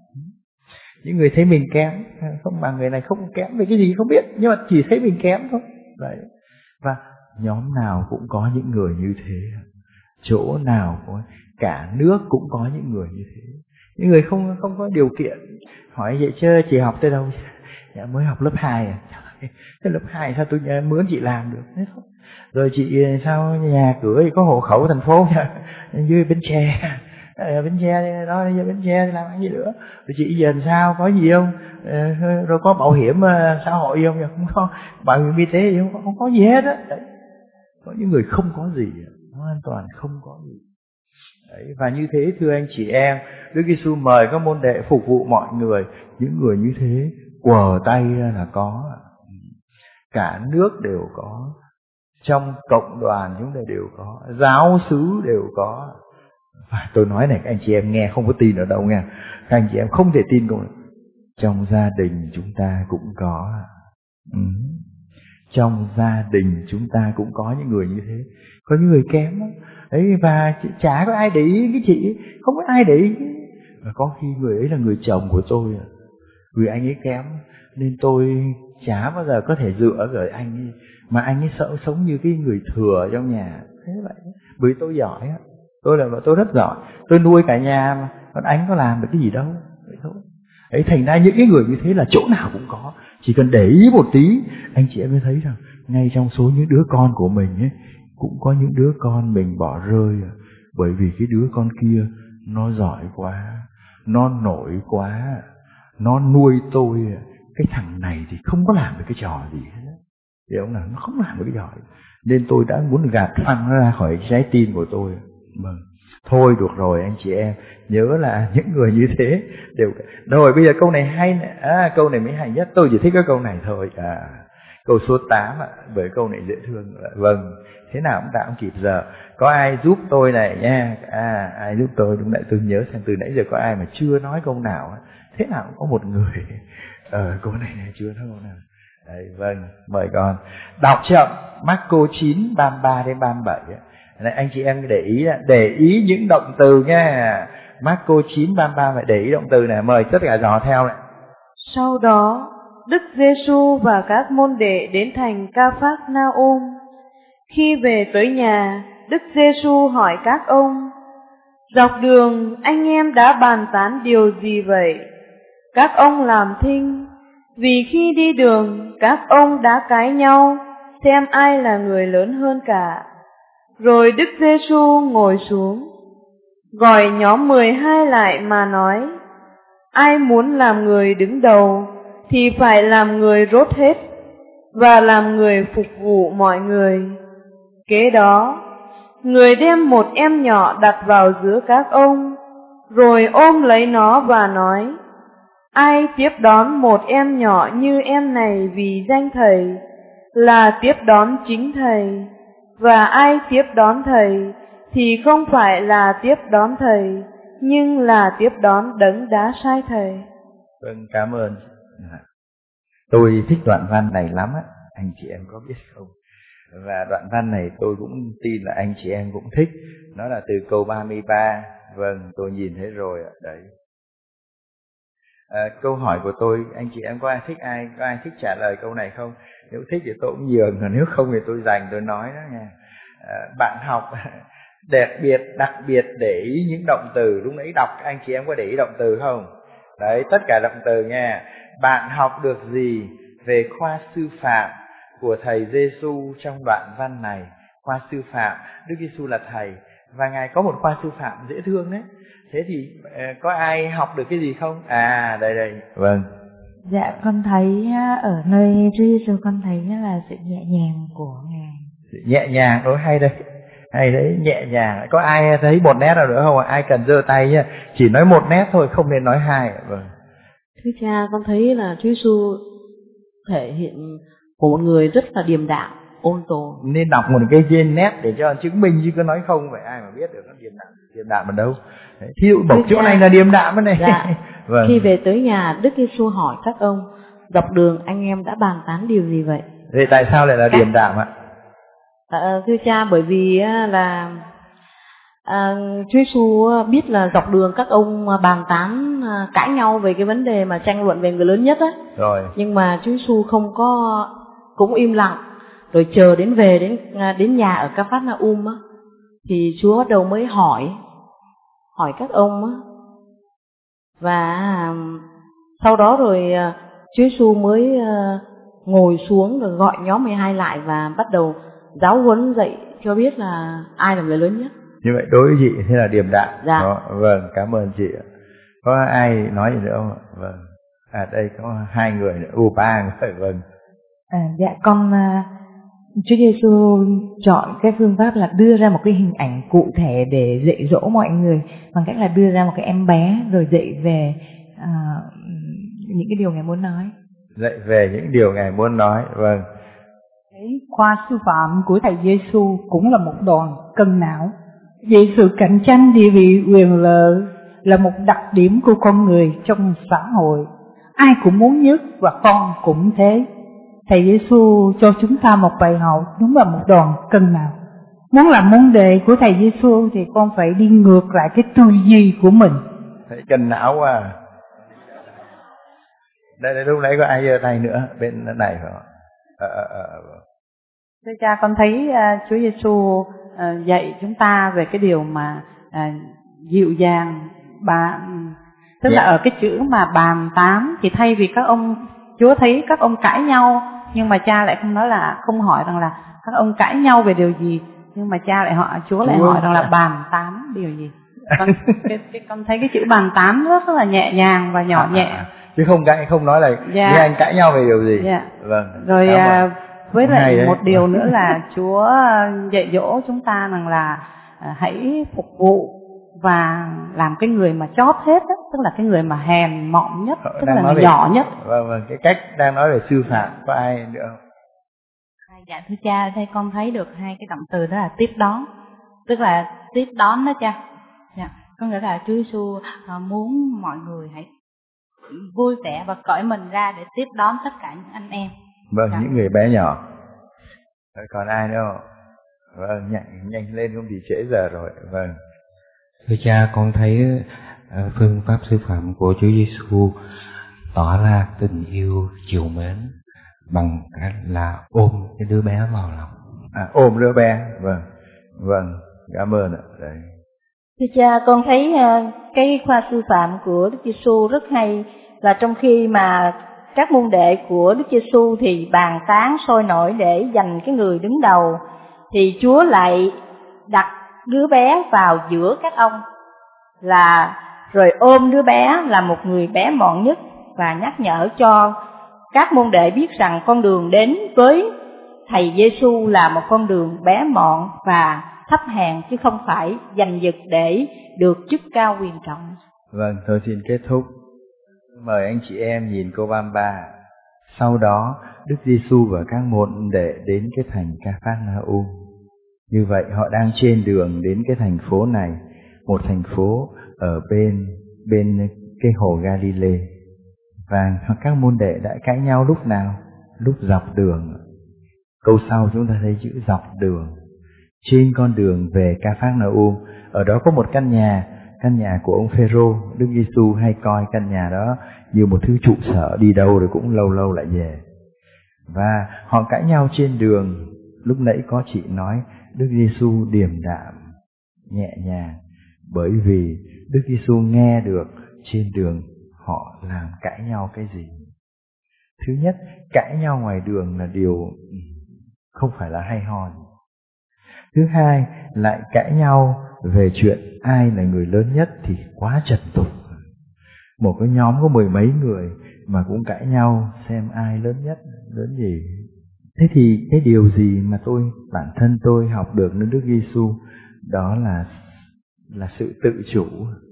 những người thấy mình kém, không bằng người này, không kém về cái gì không biết, nhưng mà chỉ thấy mình kém thôi. Đấy. Và nhóm nào cũng có những người như thế, chỗ nào có, cả nước cũng có những người như thế, những người không không có điều kiện. Hỏi vậy chứ chị học tới đâu? Dạ mới học lớp hai à? Cái lớp hai sao tôi mướn chị làm được? Rồi chị sao nhà cửa có hộ khẩu thành phố nha, dưới Bến Tre, ở Bến Tre đó, dưới Bến Tre thì làm cái gì nữa? Rồi chị giờ sao, có gì không? Rồi có bảo hiểm xã hội không? Không có, bảo hiểm y tế gì không? Không có gì hết á. Có những người không có gì, hoàn toàn không có gì. Đấy, và như thế thưa anh chị em, Đức Giêsu mời các môn đệ phục vụ mọi người. Những người như thế quờ tay ra là có, cả nước đều có, trong cộng đoàn chúng ta đều có, giáo xứ đều có. Và tôi nói này các anh chị em nghe không có tin ở đâu nghe, các anh chị em không thể tin cũng trong gia đình chúng ta cũng có. Ừ. Trong gia đình chúng ta cũng có những người như thế, có những người kém đó. Đấy, và chả có ai để ý cái chị, không có ai để ý. Và có khi người ấy là người chồng của tôi, người anh ấy kém nên tôi chả bao giờ có thể dựa rồi anh ấy, mà anh ấy sợ sống như cái người thừa trong nhà. Thế vậy, bởi tôi giỏi á, tôi là tôi rất giỏi, tôi nuôi cả nhà mà, còn anh có làm được cái gì đâu, vậy thôi. Ấy thành ra những cái người như thế là chỗ nào cũng có, chỉ cần để ý một tí, anh chị em mới thấy rằng ngay trong số những đứa con của mình ấy, cũng có những đứa con mình bỏ rơi, bởi vì cái đứa con kia nó giỏi quá, nó nổi quá, nó nuôi tôi, cái thằng này thì không có làm được cái trò gì hết, hiểu không nào, nó không làm được cái trò gì. Nên tôi đã muốn gạt phăng nó ra khỏi trái tim của tôi. Vâng. Thôi được rồi anh chị em, nhớ là những người như thế đều. Rồi bây giờ câu này hay này, à, câu này mới hay nhất, tôi chỉ thích cái câu này thôi. À, câu số tám ạ, bởi câu này dễ thương. Vâng, thế nào cũng đã cũng kịp giờ. Có ai giúp tôi này nha? À, ai giúp tôi? Đúng đấy, tôi nhớ xem từ nãy giờ có ai mà chưa nói câu nào. Thế nào cũng có một người. Ờ, câu này này chưa nói câu nào. Đấy, vâng, mời con đọc chậm Marco chín ba mươi ba đến ba mươi bảy. Này, anh chị em để ý để ý những động từ nha. Marco chín ba mươi ba phải để ý động từ này, mời tất cả dò theo này. Sau đó Đức Giêsu và các môn đệ đến thành Ca-phác-na-um. Khi về tới nhà, Đức Giêsu hỏi các ông: dọc đường anh em đã bàn tán điều gì vậy? Các ông làm thinh, vì khi đi đường các ông đã cãi nhau xem ai là người lớn hơn cả. Rồi Đức Giêsu ngồi xuống, gọi nhóm mười hai lại mà nói: ai muốn làm người đứng đầu thì phải làm người rốt hết và làm người phục vụ mọi người. Kế đó, người đem một em nhỏ đặt vào giữa các ông, rồi ôm lấy nó và nói: ai tiếp đón một em nhỏ như em này vì danh Thầy là tiếp đón chính Thầy, và ai tiếp đón Thầy thì không phải là tiếp đón Thầy, nhưng là tiếp đón Đấng đã sai Thầy. Vâng, cảm ơn. Tôi thích đoạn văn này lắm á, anh chị em có biết không? Và đoạn văn này tôi cũng tin là anh chị em cũng thích. Nó là từ câu ba mươi ba. Vâng, tôi nhìn thấy rồi ạ. Đấy. À, câu hỏi của tôi, anh chị em có ai thích ai có ai thích trả lời câu này không? Nếu thích thì tôi cũng nhường, nếu không thì tôi dành tôi nói đó nha. À, bạn học đặc biệt đặc biệt để ý những động từ. Lúc nãy đọc anh chị em có để ý động từ không? Đấy, tất cả động từ nha. Bạn học được gì về khoa sư phạm của thầy Giêsu trong đoạn văn này? Khoa sư phạm, Đức Giêsu là thầy và ngài có một khoa sư phạm dễ thương đấy. Thế thì có ai học được cái gì không? À, đây đây. Vâng. Dạ, con thấy ở nơi Chúa Giêsu con thấy là sự nhẹ nhàng của ngài. Sự nhẹ nhàng, đối hay đây. Hay đấy, nhẹ nhàng. Có ai thấy một nét nào nữa không? Ai cần giơ tay nhá. Chỉ nói một nét thôi, không nên nói hai. Vâng. Thưa cha, con thấy là Chúa Giêsu thể hiện của một người rất là điềm đạm, ôn tồn. Nên đọc một cái trên nét để cho chứng minh, chứ cứ nói không vậy ai mà biết được nó điềm đạm. Điềm đạm ở đâu? Thí dụ một chỗ này là điềm đạm bên này. Dạ. Vâng. Khi về tới nhà, Đức Giêsu hỏi các ông: dọc đường anh em đã bàn tán điều gì vậy? Vậy tại sao lại là các... điềm đạm ạ? À, thưa cha, bởi vì là à, Chúa Giêsu biết là dọc đường các ông bàn tán cãi nhau về cái vấn đề mà tranh luận về người lớn nhất á. Rồi. Nhưng mà Chúa Giêsu không có, cũng im lặng, rồi chờ đến về đến đến nhà ở Ca-phác-na-um á, thì Chúa bắt đầu mới hỏi hỏi các ông á, và sau đó rồi Chúa Giêsu mới ngồi xuống rồi gọi nhóm mười hai lại và bắt đầu giáo huấn dạy cho biết là ai là người lớn nhất. Như vậy đối với chị thế là điềm đạm. Dạ. Đó, vâng, cảm ơn chị. Có ai nói gì nữa không? Vâng. À đây có hai người nữa, u ba người. Vâng. À, dạ con uh, Chúa Giêsu chọn cái phương pháp là đưa ra một cái hình ảnh cụ thể để dạy dỗ mọi người, bằng cách là đưa ra một cái em bé rồi dạy về uh, những cái điều ngài muốn nói. Dạy về những điều ngài muốn nói. Vâng. Cái khoa sư phạm của thầy Giêsu cũng là một đoàn cân não. Vậy sự cạnh tranh địa vị quyền lợi là một đặc điểm của con người trong xã hội. Ai cũng muốn nhất và con cũng thế. Thầy Giêsu cho chúng ta một bài học, đúng là một đoàn cân não. Muốn làm môn đệ của thầy Giêsu thì con phải đi ngược lại cái tư duy của mình. Thấy cân não à. Đây, đây lúc nãy có ai giơ tay nữa bên này phải không? Ờ, ờ, ờ. Thưa cha, con thấy uh, Chúa Giêsu uh, dạy chúng ta về cái điều mà uh, dịu dàng, bà, tức yeah. là ở cái chữ mà bàn tán, thì thay vì các ông, Chúa thấy các ông cãi nhau, nhưng mà cha lại không nói là, không hỏi rằng là các ông cãi nhau về điều gì, nhưng mà cha lại hỏi, Chúa lại Chúa hỏi rằng là bàn tán điều gì. Con, cái, cái, con thấy cái chữ bàn tán rất là nhẹ nhàng và nhỏ à, nhẹ. À, chứ không cãi, không nói là yeah. anh cãi nhau về điều gì. Yeah. Vâng. Rồi uh, với lại một điều nữa là Chúa dạy dỗ chúng ta rằng là uh, hãy phục vụ và làm cái người mà chót hết đó, tức là cái người mà hèn mọn nhất, tức đang là người về, nhỏ nhất. Vâng, vâng, cái cách đang nói về sư phạm, có ai nữa không? Dạ thưa cha, đây con thấy được hai cái động từ đó là tiếp đón, tức là tiếp đón đó cha. Dạ, có nghĩa là Chúa Giêsu muốn mọi người hãy vui vẻ và cởi mình ra để tiếp đón tất cả những anh em. Vâng, dạ. Những người bé nhỏ. Còn ai nữa không? Vâng, nhanh, nhanh lên không thì trễ giờ rồi. Vâng. Thưa cha, con thấy phương pháp sư phạm của Chúa Giêsu tỏ ra tình yêu chiều mến bằng cách là ôm cái đứa bé vào lòng. À, ôm đứa bé, vâng, vâng, cảm ơn ạ. Đấy. Thưa cha, con thấy cái khoa sư phạm của Đức Giêsu rất hay, là trong khi mà các môn đệ của Đức Giêsu thì bàn tán sôi nổi để giành cái người đứng đầu, thì Chúa lại đặt đứa bé vào giữa các ông, là rồi ôm đứa bé là một người bé mọn nhất, và nhắc nhở cho các môn đệ biết rằng con đường đến với Thầy Giêsu là một con đường bé mọn và thấp hèn, chứ không phải giành giật để được chức cao quyền trọng. Vâng, tôi xin kết thúc. Mời anh chị em nhìn câu ba mươi ba. Sau đó Đức Giêsu và các môn đệ đến cái thành Ca-phác-na-um. Như vậy họ đang trên đường đến cái thành phố này, một thành phố ở bên bên cái hồ Galilee. Và các môn đệ đã cãi nhau lúc nào? Lúc dọc đường. Câu sau chúng ta thấy chữ dọc đường. Trên con đường về Ca-phác-na-um, ở đó có một căn nhà, căn nhà của ông Phêrô. Đức Giêsu hay coi căn nhà đó như một thứ trụ sở, đi đâu rồi cũng lâu lâu lại về. Và họ cãi nhau trên đường. Lúc nãy có chị nói Đức Giêsu điềm đạm, nhẹ nhàng, bởi vì Đức Giêsu nghe được trên đường họ làm cãi nhau cái gì. Thứ nhất, cãi nhau ngoài đường là điều không phải là hay ho gì. Thứ hai, lại cãi nhau về chuyện ai là người lớn nhất thì quá trần tục. Một cái nhóm có mười mấy người mà cũng cãi nhau xem ai lớn nhất, lớn gì. Thế thì cái điều gì mà tôi, bản thân tôi học được nơi Đức Giêsu, đó là là sự tự chủ,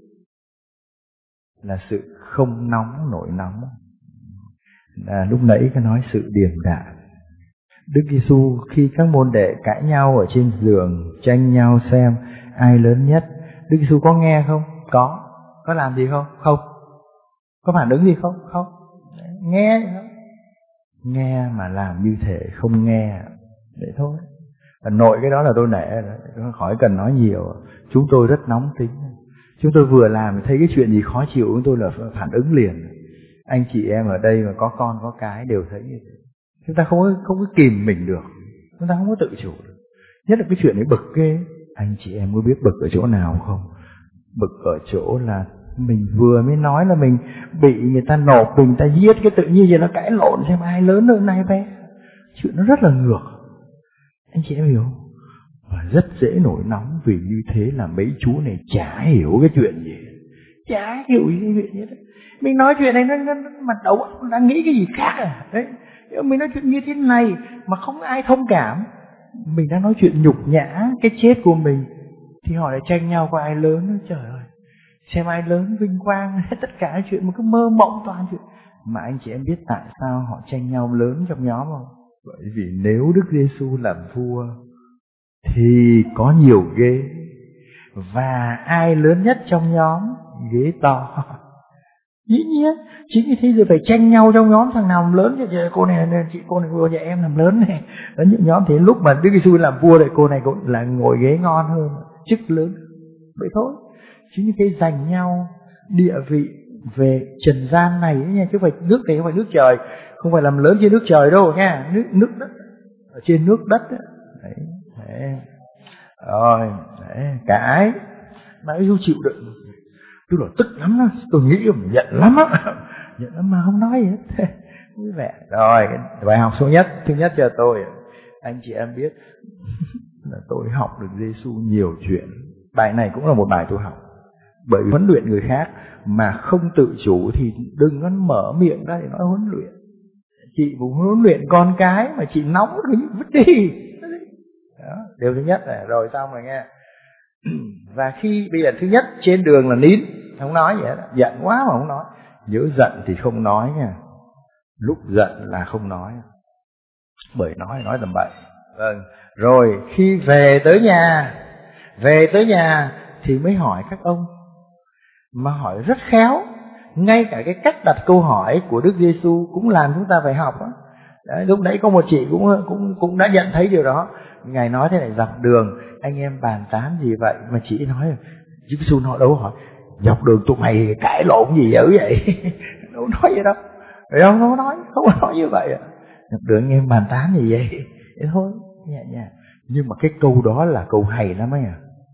là sự không nóng nổi nóng. À, lúc nãy có nói sự điềm đạm. Đức Giêsu khi các môn đệ cãi nhau ở trên giường, tranh nhau xem ai lớn nhất, Đức Giêsu có nghe không? Có. Có làm gì không? Không. Có phản ứng gì không? Không. Nghe không? Nghe mà làm như thể không nghe, vậy thôi. Và nội cái đó là tôi nể, khỏi cần nói nhiều. Chúng tôi rất nóng tính. Chúng tôi vừa làm thấy cái chuyện gì khó chịu, chúng tôi là phản ứng liền. Anh chị em ở đây mà có con có cái đều thấy như thế. Chúng ta không có, không có kìm mình được, chúng ta không có tự chủ được. Nhất là cái chuyện ấy bực ghê. Anh chị em có biết bực ở chỗ nào không? Bực ở chỗ là mình vừa mới nói là mình bị người ta nộp, mình ta giết, cái tự nhiên giờ nó cãi lộn xem ai lớn hơn ai bé. Chuyện nó rất là ngược. Anh chị em hiểu không? Và rất dễ nổi nóng, vì như thế là mấy chú này chả hiểu cái chuyện gì, chả hiểu cái chuyện gì đấy. Mình nói chuyện này nó, nó, nó mà đầu nó đang nghĩ cái gì khác à? Đấy, mình nói chuyện như thế này mà không ai thông cảm. Mình đang nói chuyện nhục nhã cái chết của mình thì họ lại tranh nhau có ai lớn nữa. Trời ơi, xem ai lớn vinh quang, tất cả chuyện một cái mơ mộng toàn chuyện. Mà anh chị em biết tại sao họ tranh nhau lớn trong nhóm không? Bởi vì nếu Đức Giêsu làm vua thì có nhiều ghế, và ai lớn nhất trong nhóm? Ghế to. Dĩ nhiên, chính vì thế rồi phải tranh nhau trong nhóm, thằng nào làm lớn thì cô này, chị cô này vừa nhà em làm lớn này. Đó, những nhóm thì lúc mà Đức Giêsu làm vua thì cô này cũng là ngồi ghế ngon hơn, chức lớn. Vậy thôi. Chính vì thế giành nhau địa vị, về trần gian này ấy nha, chứ không phải nước này không phải nước trời, không phải làm lớn trên nước trời đâu nha, nước nước đất, ở trên nước đất đấy. Đấy, đấy. Rồi, đấy, cái mà Giêsu chịu đựng, tôi là tức lắm đó, tôi nghĩ là mình giận lắm á, giận lắm mà không nói gì hết. Vui vẻ. Rồi, cái bài học số nhất, thứ nhất cho tôi, anh chị em biết là tôi học được Giêsu nhiều chuyện. Bài này cũng là một bài tôi học. Bởi vì huấn luyện người khác mà không tự chủ thì đừng có mở miệng ra để nói huấn luyện. Chị cũng huấn luyện con cái mà chị nóng cứ vứt đi. Đó, điều thứ nhất này, rồi xong rồi nghe. Và khi bây giờ thứ nhất trên đường là nín, không nói gì hết, giận quá mà không nói. Nhớ giận thì không nói nha. Lúc giận là không nói, bởi nói nói tầm bậy. Vâng. Rồi khi về tới nhà, về tới nhà thì mới hỏi các ông, mà hỏi rất khéo. Ngay cả cái cách đặt câu hỏi của Đức Giêsu cũng làm chúng ta phải học đó. Đấy, lúc nãy có một chị cũng cũng cũng đã nhận thấy điều đó. Ngài nói thế này, dọc đường anh em bàn tán gì vậy mà chị nói, Đức Giêsu nói đâu hỏi dọc đường tụi mày cãi lộn gì dữ vậy. Đâu nói vậy đâu. Phải không? Không nói, không nói như vậy. Dọc đường anh em bàn tán gì vậy? Thế thôi, nhẹ nhàng. Nhưng mà cái câu đó là câu hay lắm ấy à.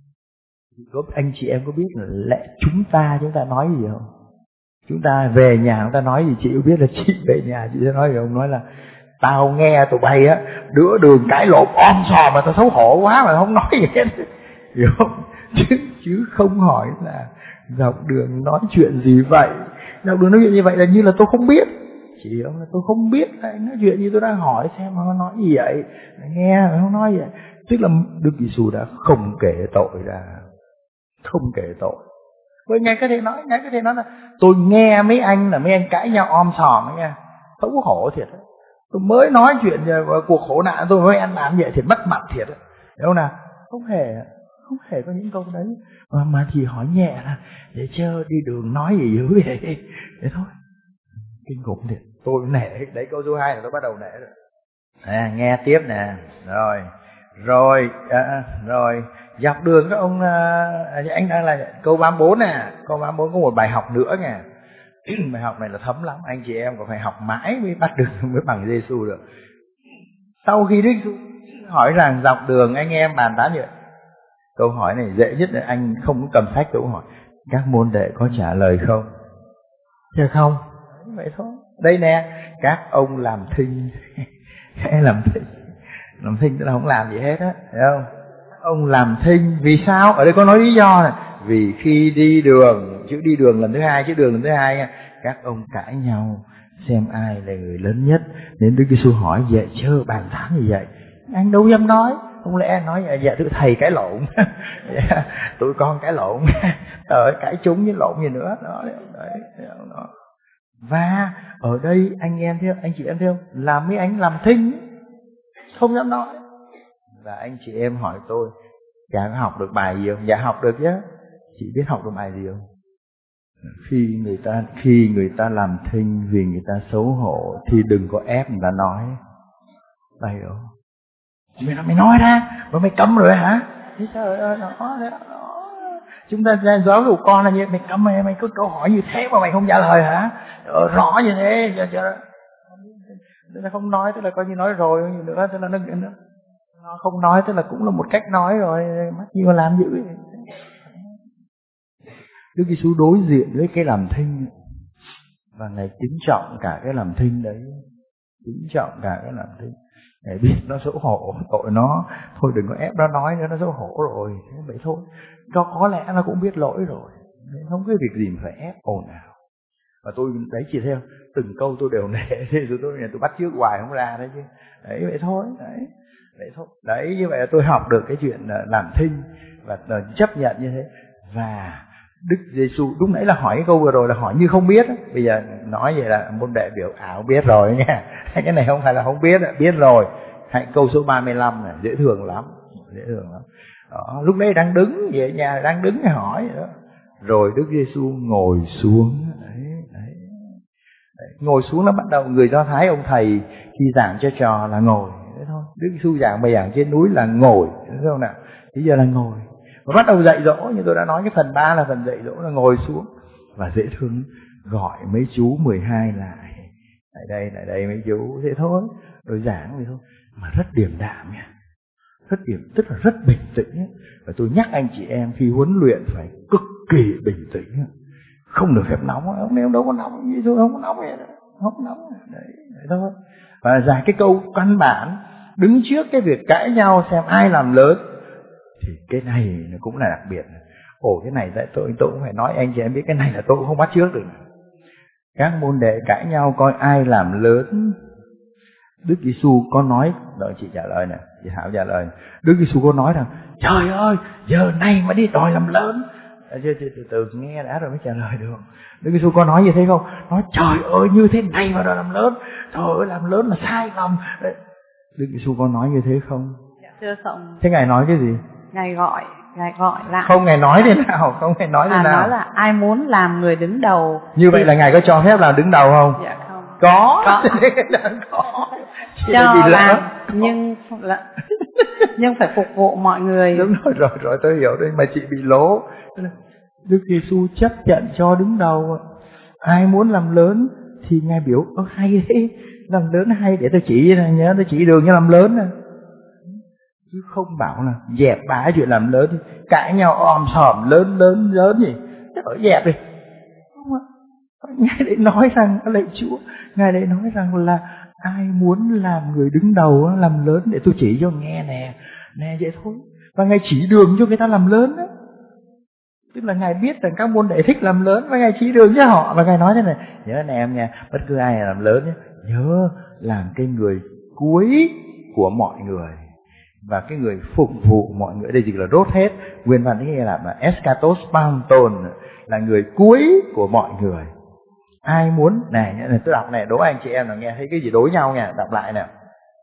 Có anh chị em có biết là lẽ chúng ta chúng ta nói gì không? Chúng ta về nhà chúng ta nói gì, chị có biết là chị về nhà chị sẽ nói gì không? Nói là tao nghe tụi bay á đứa đường cãi lộn om sòm mà tao xấu hổ quá mà không nói gì hết. Hiểu không? Chứ, chứ không hỏi là dọc đường nói chuyện gì vậy. Dọc đường nói chuyện như vậy là như là tôi không biết. Chị hiểu là tôi không biết anh nói chuyện như tôi đang hỏi xem nó nói gì vậy. Nghe mà không nói vậy. Tức là Đức Giêsu đã không kể tội ra. Không kể tội. Bởi Ngài có thể nói, Ngài có thể nói là tôi nghe mấy anh là mấy anh cãi nhau om sòm ấy nha. Xấu hổ thiệt đấy. Tôi mới nói chuyện cuộc khổ nạn tôi với anh làm vậy thì mất mặt thiệt đấy. Hiểu không nào? Không hề, không hề có những câu đấy. Mà, mà chỉ hỏi nhẹ là để chơi đi đường nói gì dữ vậy. Thế thôi. Kinh khủng thiệt. Tôi nể. Đấy câu số hai là tôi bắt đầu nể rồi. À, nghe tiếp nè. Rồi. Rồi. À, rồi. Dọc đường các ông à, anh đang là câu ba mươi bốn nè. Câu ba mươi bốn có một bài học nữa nha. Bài học này là thấm lắm. Anh chị em còn phải học mãi mới bắt được, mới bằng Giêsu được. Sau khi Đức Giêsu hỏi rằng dọc đường anh em bàn tán gì vậy? Câu hỏi này dễ nhất là anh không có cầm sách câu hỏi. Các môn đệ có trả lời không? Dạ không. Vậy thôi. Đây nè, các ông làm thinh. làm thinh. Làm thinh tức là không làm gì hết á, thấy không? Ông làm thinh vì sao? Ở đây có nói lý do này. Vì khi đi đường, chữ đi đường lần thứ hai, chữ đường lần thứ hai nha, các ông cãi nhau xem ai là người lớn nhất. Nên Đức Giêsu hỏi vậy chớ bàn tán gì vậy? Anh đâu dám nói. Không lẽ anh nói vậy, dạ thưa thầy cãi lộn. Tụi con cãi lộn. Trời cãi chúng với lộn gì nữa. Đó, đấy, đó. Và ở đây anh em thấy không? Anh chị em thấy không? Làm mấy anh làm thinh, không dám nói. Và anh chị em hỏi tôi, chả có học được bài gì không? Dạ học được chứ. Chị biết học được bài gì không? Khi người ta khi người ta làm thinh vì người ta xấu hổ thì đừng có ép người ta nói. Bài hiểu không? Mày nói, mày nói ra, mà mày cấm rồi hả? Thế trời ơi, nó, nó, nó. Chúng ta ra giáo dục con là như mày cấm mày, mày có câu hỏi như thế mà mày không trả lời hả? Ờ, rõ như thế, chờ, chờ. Tức là không nói, tức là coi như nói rồi, như nữa, tức là nó, nó, nó không nói, tức là cũng là một cách nói rồi, mắc gì mà làm dữ vậy. Đức Giêsu đối diện với cái làm thinh và Ngài kính trọng cả cái làm thinh đấy, kính trọng cả cái làm thinh. Ngài biết nó xấu hổ, tội nó, thôi đừng có ép nó nói nữa, nó xấu hổ rồi, thế vậy thôi. Cho có lẽ nó cũng biết lỗi rồi, không có việc gì mà phải ép ồn ào. Và tôi đấy chị theo từng câu tôi đều nể, rồi tôi tôi bắt chước hoài không ra đấy chứ. Đấy vậy thôi, đấy, vậy thôi. Đấy như vậy là tôi học được cái chuyện làm thinh và chấp nhận như thế. Và Đức Giêsu lúc nãy là hỏi cái câu vừa rồi là hỏi như không biết, bây giờ nói vậy là môn đệ biểu ảo biết rồi nha. Cái này không phải là không biết, biết rồi. Hãy câu số ba mươi lăm này dễ thương lắm, dễ thương lắm. Đó, lúc đấy đang đứng về nhà đang đứng để hỏi vậy đó. Rồi Đức Giêsu ngồi xuống, đấy, đấy, đấy. Ngồi xuống nó bắt đầu người Do Thái ông thầy khi giảng cho trò là ngồi, thế thôi. Đức Giêsu giảng bài giảng trên núi là ngồi, thấy không nào? Bây giờ là ngồi. Và bắt đầu dạy dỗ, như tôi đã nói cái phần ba là phần dạy dỗ là ngồi xuống. Và dễ thương, gọi mấy chú mười hai lại, lại đây, lại đây mấy chú, thế thôi, rồi giảng vậy thôi, mà rất điềm đạm nha, rất điềm, tức là rất bình tĩnh ấy. Và tôi nhắc anh chị em khi huấn luyện phải cực kỳ bình tĩnh, không được phép nóng, ông nếu đâu có nóng gì thôi, không có nóng vậy, không có nóng, đấy, đấy thôi. Và giải cái câu căn bản, đứng trước cái việc cãi nhau xem ai làm lớn, thì cái này nó cũng là đặc biệt. Ồ cái này tại tôi tôi cũng phải nói anh chị em biết, cái này là tôi cũng không bắt chước được. Các môn đệ cãi nhau coi ai làm lớn. Đức Giêsu có nói, đợi chị trả lời nè, chị Hảo trả lời. Đức Giêsu có nói rằng trời ơi, giờ này mà đi đòi làm lớn. Chưa, từ, từ từ nghe đã rồi mới trả lời được. Đức Giêsu có nói như thế không? Nói trời ơi như thế này mà đòi làm lớn, trời ơi làm lớn là sai lầm. Đức Giêsu có nói như thế không? Thưa Sọng. Thế Ngài nói cái gì? Ngài gọi, Ngài gọi lại. Không, Ngài nói thế nào? Không, Ngài nói thế à, nào? Nói là ai muốn làm người đứng đầu. Như vậy là Ngài có cho phép làm đứng đầu không? Dạ không. Có. Có. Có. Cho làm nhưng là, nhưng phải phục vụ mọi người. Đúng rồi, rồi, rồi tôi hiểu đấy, mà chị bị lố. Đức Giêsu chấp nhận cho đứng đầu. Ai muốn làm lớn thì Ngài biểu ơ hay đấy, làm lớn hay, để tôi chỉ này nhớ, tôi chỉ đường cho làm lớn này. Chứ không bảo là dẹp bá chuyện làm lớn thì cãi nhau om sòm lớn lớn lớn gì, trời dẹp đi. Không ạ. Ngài lại nói rằng, lạy Chúa, Ngài lại nói rằng là ai muốn làm người đứng đầu làm lớn, để tôi chỉ cho nghe nè, nè vậy thôi. Và Ngài chỉ đường cho người ta làm lớn đấy. Tức là Ngài biết rằng các môn đệ thích làm lớn, và Ngài chỉ đường cho họ. Và Ngài nói thế này, nhớ anh em nha, bất cứ ai làm lớn nhé, nhớ làm cái người cuối của mọi người, và cái người phục vụ mọi người. Đây chỉ là rốt hết, nguyên văn cái nghe là mà eschatos panton, là người cuối của mọi người. Ai muốn, này, này tôi đọc này, đố anh chị em là nghe thấy cái gì đối nhau nha, đọc lại nè.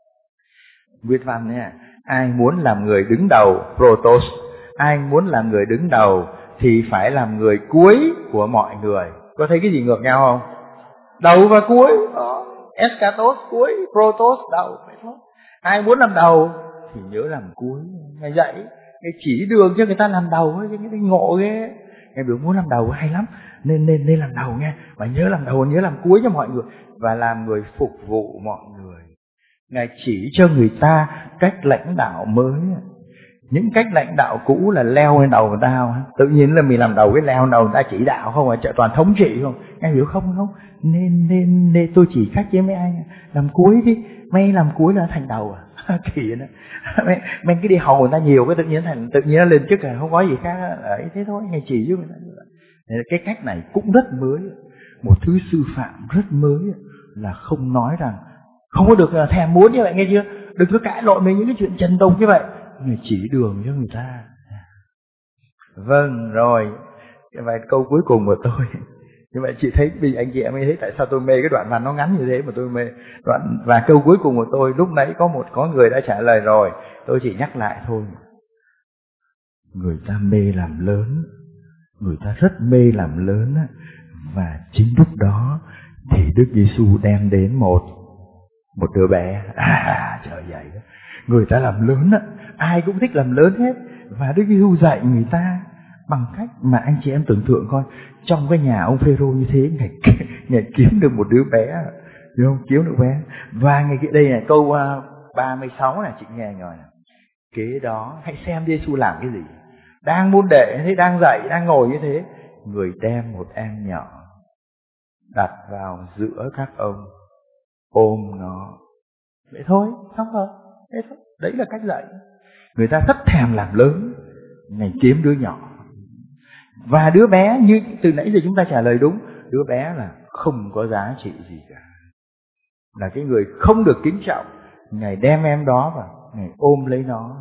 Nguyên văn nha, ai muốn làm người đứng đầu, protos, ai muốn làm người đứng đầu thì phải làm người cuối của mọi người. Có thấy cái gì ngược nhau không? Đầu và cuối, đó. Eschatos cuối, protos đầu. Ai muốn làm đầu thì nhớ làm cuối. Ngài dạy, Ngài chỉ đường cho người ta làm đầu ấy, cái ngộ ghê. Ngài biểu muốn làm đầu hay lắm, nên nên nên làm đầu nha, mà nhớ làm đầu, nhớ làm cuối cho mọi người, và làm người phục vụ mọi người. Ngài chỉ cho người ta cách lãnh đạo mới. Những cách lãnh đạo cũ là leo lên đầu người ta, tự nhiên là mình làm đầu cái leo đầu người ta chỉ đạo không, à toàn thống trị không. Ngài hiểu không không? Nên nên nên tôi chỉ cách với mấy anh làm cuối đi, mấy làm cuối là thành đầu à? Kỳ đó. Mấy, mấy cái đi hầu người ta nhiều cái tự nhiên thành tự nhiên nó lên chức à, không có gì khác ấy, thế thôi. Ngài chỉ với người ta như vậy. Cái cách này cũng rất mới, một thứ sư phạm rất mới, là không nói rằng không có được thèm muốn như vậy, nghe chưa? Đừng có cãi lộn với những cái chuyện trần tục như vậy. Người chỉ đường cho người ta. Vâng, rồi cái vài câu cuối cùng của tôi. Như vậy chị thấy, vì anh chị em mới thấy tại sao tôi mê cái đoạn văn nó ngắn như thế mà tôi mê đoạn. Và câu cuối cùng của tôi, lúc nãy có một có người đã trả lời rồi, tôi chỉ nhắc lại thôi. Người ta mê làm lớn, người ta rất mê làm lớn, và chính lúc đó thì Đức Giêsu đem đến một một đứa bé. À trời vậy đó. Người ta làm lớn á, ai cũng thích làm lớn hết, và Đức Giêsu dạy người ta bằng cách mà anh chị em tưởng tượng coi, trong cái nhà ông Phêrô như thế, ngài, ngài kiếm được một đứa bé, hiểu không? Kiếm được bé. Và ngày kia đây này, câu uh, ba mươi sáu này, chị nghe rồi này. Kế đó hãy xem Giêsu làm cái gì. Đang môn đệ thế, đang dạy, đang ngồi như thế, người đem một em nhỏ đặt vào giữa các ông, ôm nó. Vậy thôi, xong rồi. Thế thôi. Đấy là cách dạy. Người ta rất thèm làm lớn, ngày kiếm đứa nhỏ. Và đứa bé, như từ nãy giờ chúng ta trả lời đúng, đứa bé là không có giá trị gì cả, là cái người không được kính trọng. Ngài đem em đó và Ngài ôm lấy nó.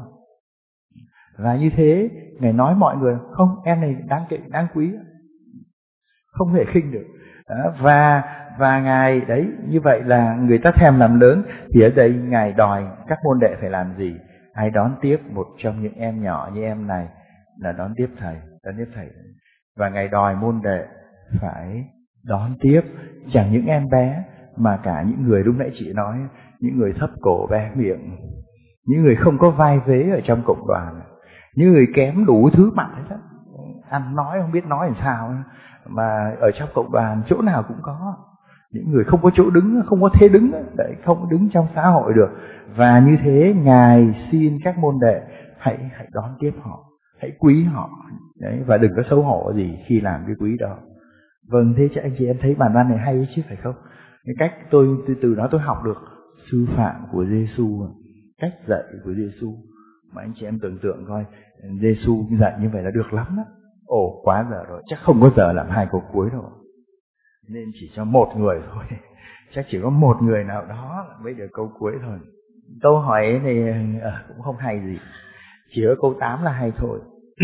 Và như thế Ngài nói mọi người, không, em này đáng kỵ, đáng quý, không thể khinh được. Đó, và và Ngài đấy, như vậy là người ta thèm làm lớn. Thì ở đây Ngài đòi các môn đệ phải làm gì? Ai đón tiếp một trong những em nhỏ như em này là đón tiếp thầy, đón tiếp thầy. Và Ngài đòi môn đệ phải đón tiếp chẳng những em bé, mà cả những người lúc nãy chị nói, những người thấp cổ bé miệng, những người không có vai vế ở trong cộng đoàn, những người kém đủ thứ mặt hết á, ăn nói không biết nói làm sao, mà ở trong cộng đoàn chỗ nào cũng có những người không có chỗ đứng, không có thế đứng đấy, không đứng trong xã hội được. Và như thế Ngài xin các môn đệ hãy hãy đón tiếp họ, hãy quý họ đấy, và đừng có xấu hổ gì khi làm cái quý đó. Vâng, thế chứ anh chị em thấy bản văn này hay ấy chứ phải không? Cái cách tôi từ từ đó tôi học được sư phạm của Giêsu, cách dạy của Giêsu mà anh chị em tưởng tượng coi, Giêsu dạy như vậy là được lắm đó. Ồ, quá giờ rồi, chắc không có giờ làm hai câu cuối đâu, nên chỉ cho một người thôi, chắc chỉ có một người nào đó mới được câu cuối thôi. Câu hỏi này à, cũng không hay gì, chỉ có câu tám là hay thôi.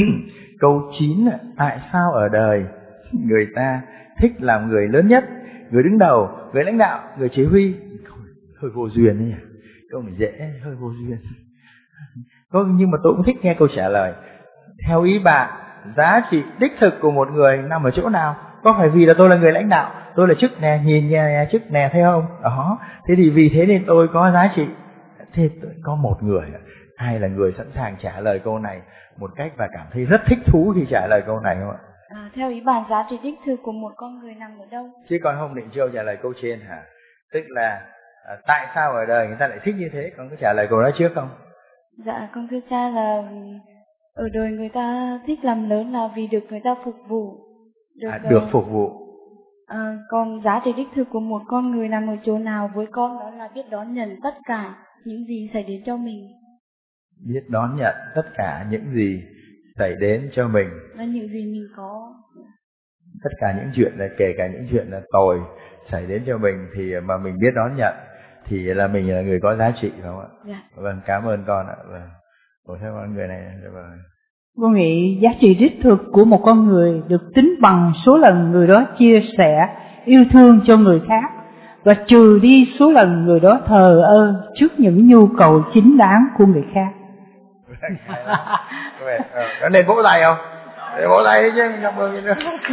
Câu chín là tại sao ở đời người ta thích làm người lớn nhất, người đứng đầu, người lãnh đạo, người chỉ huy? Hơi vô duyên đấy nhỉ, câu này dễ, hơi vô duyên. Nhưng mà tôi cũng thích nghe câu trả lời. Theo ý bạn, giá trị đích thực của một người nằm ở chỗ nào? Có phải vì là tôi là người lãnh đạo, tôi là chức nè, nhìn nhà chức nè, thấy không? Đó, thế thì vì thế nên tôi có giá trị. Thế tôi có một người, hay là người sẵn sàng trả lời câu này một cách và cảm thấy rất thích thú khi trả lời câu này không ạ? À, theo ý bạn, giá trị đích thực của một con người nằm ở đâu? Chứ còn không định Châu trả lời câu trên hả? Tức là à, tại sao ở đời người ta lại thích như thế? Con có trả lời câu đó trước không? Dạ, con thưa cha là ở đời người ta thích làm lớn là vì được người ta phục vụ. Được, à, được phục vụ. À, còn giá trị đích thực của một con người nằm ở chỗ nào với con, đó là biết đón nhận tất cả những gì xảy đến cho mình. Biết đón nhận tất cả những gì xảy đến cho mình. Và những gì mình có. Tất cả những chuyện là kể cả những chuyện là tồi xảy đến cho mình thì mà mình biết đón nhận thì là mình là người có giá trị, phải không ạ? Dạ. Vâng, cảm ơn con ạ. Vâng. Ủa theo con người này. Vâng. Con nghĩ giá trị đích thực của một con người được tính bằng số lần người đó chia sẻ yêu thương cho người khác, và trừ đi số lần người đó thờ ơ trước những nhu cầu chính đáng của người khác. Có nên vỗ tay không? Để vỗ tay đi chứ, cảm ơn gì nữa.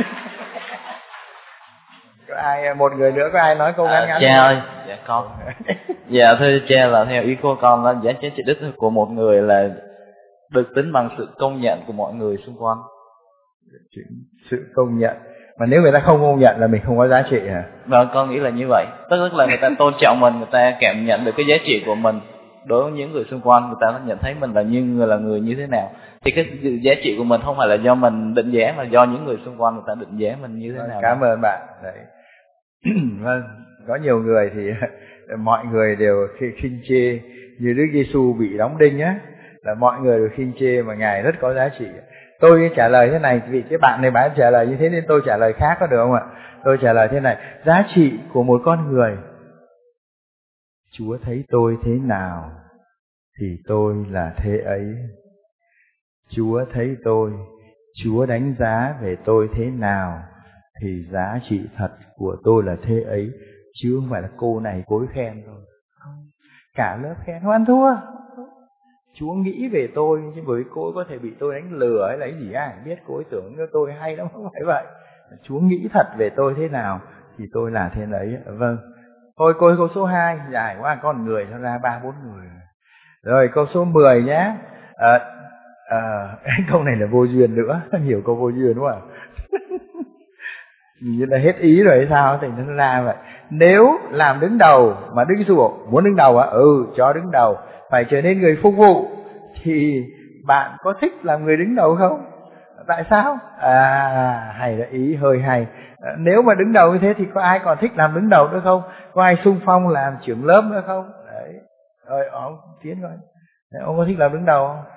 Có ai, một người nữa, có ai nói câu ngắn ngắn? À, cha ơi, dạ con. Dạ thưa cha, là theo ý của con là giá trị đích thực của một người là được tính bằng sự công nhận của mọi người xung quanh. Sự công nhận. Mà nếu người ta không công nhận là mình không có giá trị hả? Vâng, con nghĩ là như vậy. Tức là người ta tôn trọng mình, người ta cảm nhận được cái giá trị của mình. Đối với những người xung quanh, người ta nhận thấy mình là như người là người như thế nào. Thì cái giá trị của mình không phải là do mình định giá, mà do những người xung quanh người ta định giá mình như thế vâng, nào. Cảm ơn bạn. Đấy. Vâng, có nhiều người thì mọi người đều khinh chê, như Đức Giêsu bị đóng đinh á, là mọi người đều khinh chê mà Ngài rất có giá trị. Tôi trả lời thế này vì cái bạn này bạn trả lời như thế nên tôi trả lời khác, có được không ạ? Tôi trả lời thế này, giá trị của một con người, Chúa thấy tôi thế nào thì tôi là thế ấy. Chúa thấy tôi, Chúa đánh giá về tôi thế nào thì giá trị thật của tôi là thế ấy, chứ không phải là cô này cô ấy khen thôi. Cả lớp khen không ăn thua. Chúa nghĩ về tôi, chứ bởi vì cô ấy có thể bị tôi đánh lừa hay là cái gì ai biết, cô ấy tưởng cho tôi hay lắm, không phải vậy. Chúa nghĩ thật về tôi thế nào thì tôi là thế đấy. Vâng. Thôi cô ơi, câu số hai, dài quá, con người nó ra ba bốn người. Rồi câu số mười nhé. À, à, câu này là vô duyên nữa, nhiều câu vô duyên quá. Như là hết ý rồi hay sao thì nó ra vậy. Nếu làm đứng đầu mà Đức Giêsu bảo muốn đứng đầu á, ừ cho đứng đầu, phải trở nên người phục vụ, thì bạn có thích làm người đứng đầu không? Tại sao? À, hay là ý hơi hay. À, nếu mà đứng đầu như thế thì có ai còn thích làm đứng đầu nữa không? Có ai xung phong làm trưởng lớp nữa không? Đấy. Rồi ông Tiến coi, ông có thích làm đứng đầu không?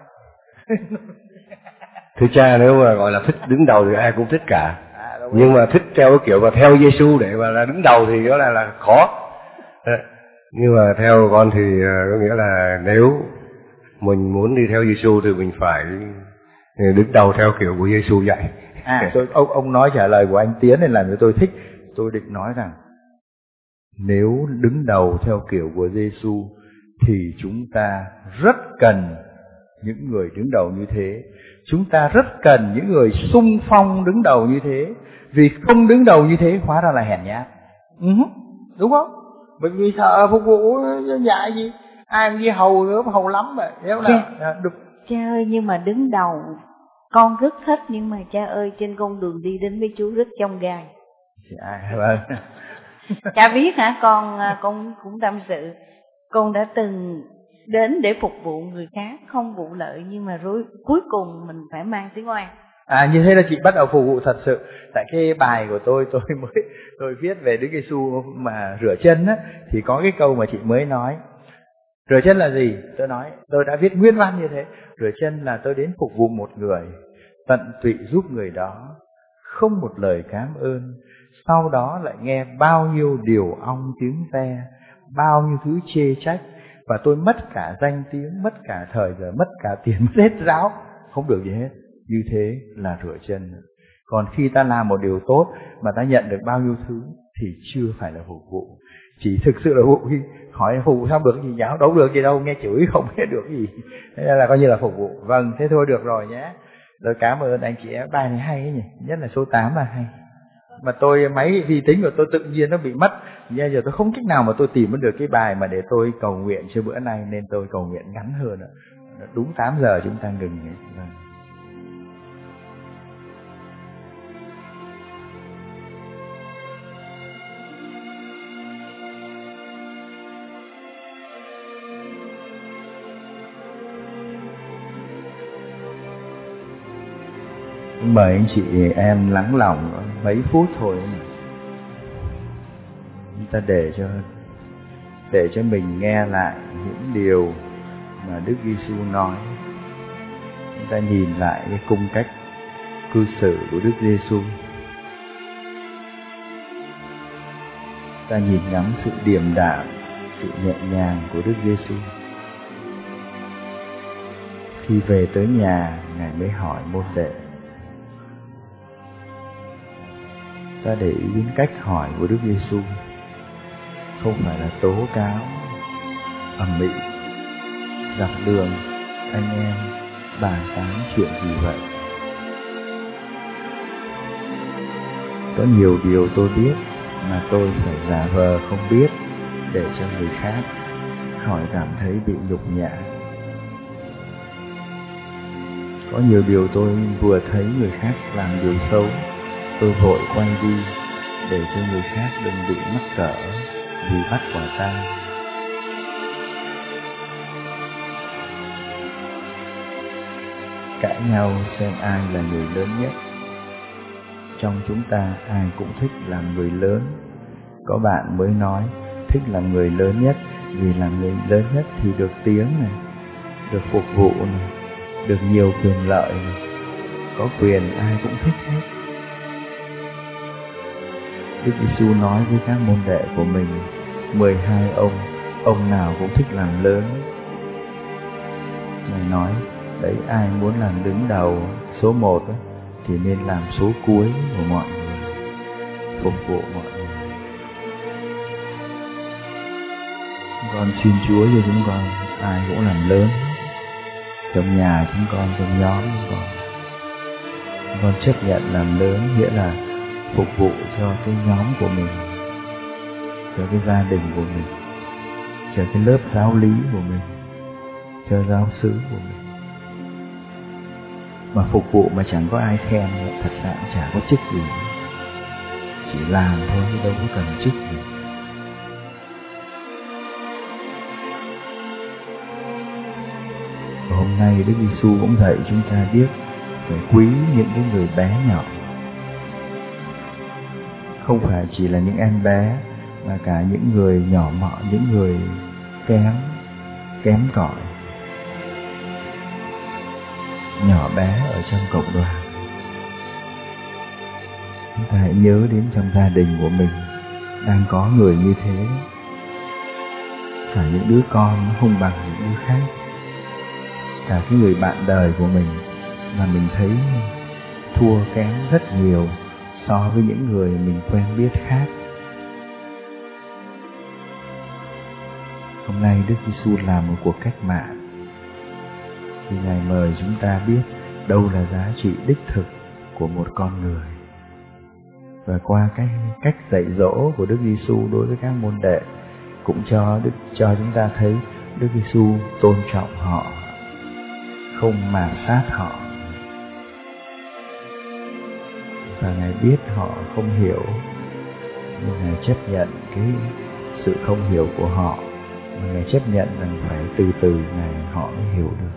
Thưa cha, nếu mà gọi là thích đứng đầu thì ai cũng thích cả. À, nhưng mà thích theo cái kiểu mà theo Giêsu để mà là đứng đầu thì đó là là khó. Nhưng mà theo con thì có nghĩa là nếu mình muốn đi theo Giêsu thì mình phải đứng đầu theo kiểu của Giêsu dạy. À, tôi, ông ông nói trả lời của anh Tiến nên làm cho tôi thích. Tôi định nói rằng nếu đứng đầu theo kiểu của Giêsu thì chúng ta rất cần những người đứng đầu như thế. Chúng ta rất cần những người xung phong đứng đầu như thế. Vì không đứng đầu như thế hóa ra là hèn nhát. Uh-huh. Đúng không? Bởi vì sợ phục vụ dạy gì, ai đi hầu nữa, hầu lắm vậy. Nếu nào cha, được. Cha ơi, nhưng mà đứng đầu Con rất thích, nhưng mà cha ơi, trên con đường đi đến với Chúa rất chông gai. Dạ, vâng. Cha biết hả, con con cũng tâm sự, con đã từng đến để phục vụ người khác, không vụ lợi, nhưng mà rồi cuối cùng mình phải mang tiếng oan. À, như thế là chị bắt đầu phục vụ thật sự. Tại cái bài của tôi tôi mới tôi viết về Đức Giêsu mà rửa chân á, thì có cái câu mà chị mới nói. Rửa chân là gì? Tôi nói, tôi đã viết nguyên văn như thế. Rửa chân là tôi đến phục vụ một người, tận tụy giúp người đó, không một lời cảm ơn, sau đó lại nghe bao nhiêu điều ong tiếng ve, bao nhiêu thứ chê trách, và tôi mất cả danh tiếng, mất cả thời giờ, mất cả tiền, mất hết ráo, không được gì hết. Như thế là rửa chân. Còn khi ta làm một điều tốt mà ta nhận được bao nhiêu thứ thì chưa phải là phục vụ. Chỉ thực sự là phục vụ khi hỏi phục vụ sao được gì, giáo đâu được gì đâu, nghe chửi không biết được gì. Thế là coi như là phục vụ. Vâng, thế thôi được rồi nhé. Rồi cảm ơn anh chị em, bài này hay ấy nhỉ, nhất là số tám là hay. Mà tôi máy vi tính của tôi tự nhiên nó bị mất, bây giờ tôi không cách nào mà tôi tìm được cái bài mà để tôi cầu nguyện cho bữa nay, nên tôi cầu nguyện ngắn hơn. Đúng tám giờ chúng ta ngừng. Vâng. Mời anh chị em lắng lòng mấy phút thôi, chúng ta để cho để cho mình nghe lại những điều mà Đức Giêsu nói. Chúng ta nhìn lại cái cung cách cư xử của Đức Giêsu, ta nhìn ngắm sự điềm đạm, sự nhẹ nhàng của Đức Giêsu. Khi về tới nhà, Ngài mới hỏi môn đệ. Ta để ý đến cách hỏi của Đức Giêsu, không phải là tố cáo ầm ĩ, dọc đường anh em bàn tán chuyện gì vậy. Có nhiều điều tôi biết mà tôi phải giả vờ không biết để cho người khác khỏi cảm thấy bị nhục nhã. Có nhiều điều tôi vừa thấy người khác làm điều xấu, tôi vội quay đi để cho người khác đừng bị mắc cỡ vì bắt quả tang. Cãi nhau xem ai là người lớn nhất. Trong chúng ta ai cũng thích làm người lớn. Có bạn mới nói thích làm người lớn nhất, vì làm người lớn nhất thì được tiếng này, được phục vụ này, được nhiều quyền lợi này. Có quyền ai cũng thích hết. Đức Giêsu nói với các môn đệ của mình, mười hai ông, ông nào cũng thích làm lớn. Ngài nói, đấy ai muốn làm đứng đầu, số một ấy, thì nên làm số cuối của mọi người, phục vụ mọi người. Con xin Chúa cho chúng con, ai cũng làm lớn. Trong nhà chúng con, trong nhóm chúng con, chúng con chấp nhận làm lớn, nghĩa là phục vụ cho cái nhóm của mình, cho cái gia đình của mình, cho cái lớp giáo lý của mình, cho giáo xứ của mình. Mà phục vụ mà chẳng có ai khen, thật ra cũng chả có chức gì, chỉ làm thôi chứ đâu có cần chức gì. Và hôm nay Đức Giêsu cũng dạy chúng ta biết phải quý những cái người bé nhỏ. Không phải chỉ là những em bé, mà cả những người nhỏ mọn, những người kém, kém cỏi, nhỏ bé ở trong cộng đoàn. Chúng ta hãy nhớ đến trong gia đình của mình đang có người như thế. Cả những đứa con không bằng những đứa khác. Cả cái người bạn đời của mình mà mình thấy thua kém rất nhiều so với những người mình quen biết khác. Hôm nay Đức Giêsu làm một cuộc cách mạng, thì Ngài mời chúng ta biết đâu là giá trị đích thực của một con người. Và qua cái cách dạy dỗ của Đức Giêsu đối với các môn đệ cũng cho Đức cho chúng ta thấy Đức Giêsu tôn trọng họ, không mạt sát họ, và Ngài biết họ không hiểu, nhưng Ngài chấp nhận cái sự không hiểu của họ, và Ngài chấp nhận rằng phải từ từ Ngài họ mới hiểu được.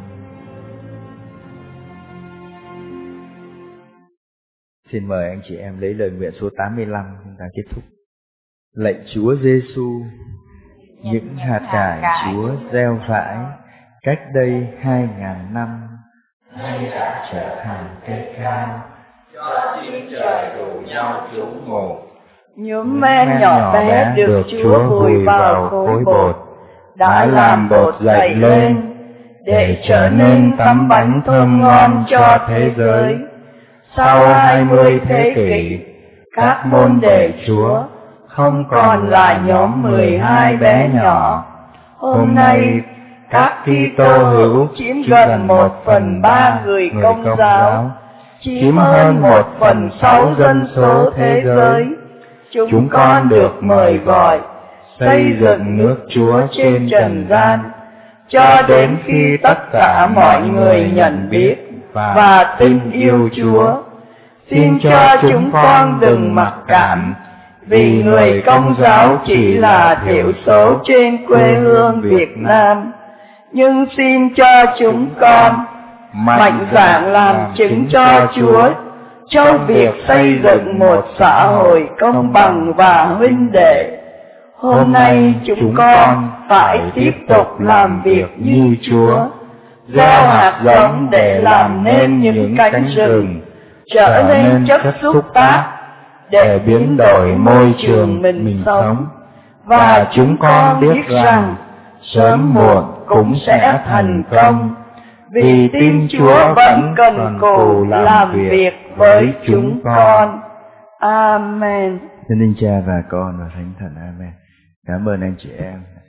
Xin mời anh chị em lấy lời nguyện số tám mươi lăm, chúng ta kết thúc. Lạy Chúa Giêsu, những hạt cải Chúa gieo rải cách đây hai ngàn năm nay đã trở thành cây cao, cho chim trời đủ nhau trú ngụ. Những men nhỏ bé được Chúa vùi vào khối bột, đã làm bột dậy lên để trở nên tấm bánh thơm ngon cho thế giới. Sau hai mươi thế kỷ, các môn đệ Chúa không còn là nhóm mười hai bé nhỏ. Hôm nay, các Kitô hữu chiếm gần một phần ba người Công giáo, chiếm hơn một phần sáu dân số thế giới. Chúng con được mời gọi xây dựng nước Chúa trên trần gian, cho đến khi tất cả mọi người nhận biết và tin yêu Chúa. Xin cho chúng con đừng mặc cảm, vì người Công giáo chỉ là thiểu số trên quê hương Việt Nam. Nhưng xin cho chúng con mạnh dạn làm chứng cho Chúa trong việc xây dựng một xã hội công bằng và huynh đệ. Hôm nay chúng con phải tiếp tục làm việc như Chúa, gieo hạt giống để làm nên những cánh rừng, trở nên chất xúc tác để biến đổi môi trường mình, mình sống. Và chúng con biết rằng sớm muộn cũng sẽ thành công, vì tin Chúa vẫn cần cù làm việc với chúng con. Amen. Xin Linh Cha và Con và Thánh Thần. Amen. Cảm ơn anh chị em.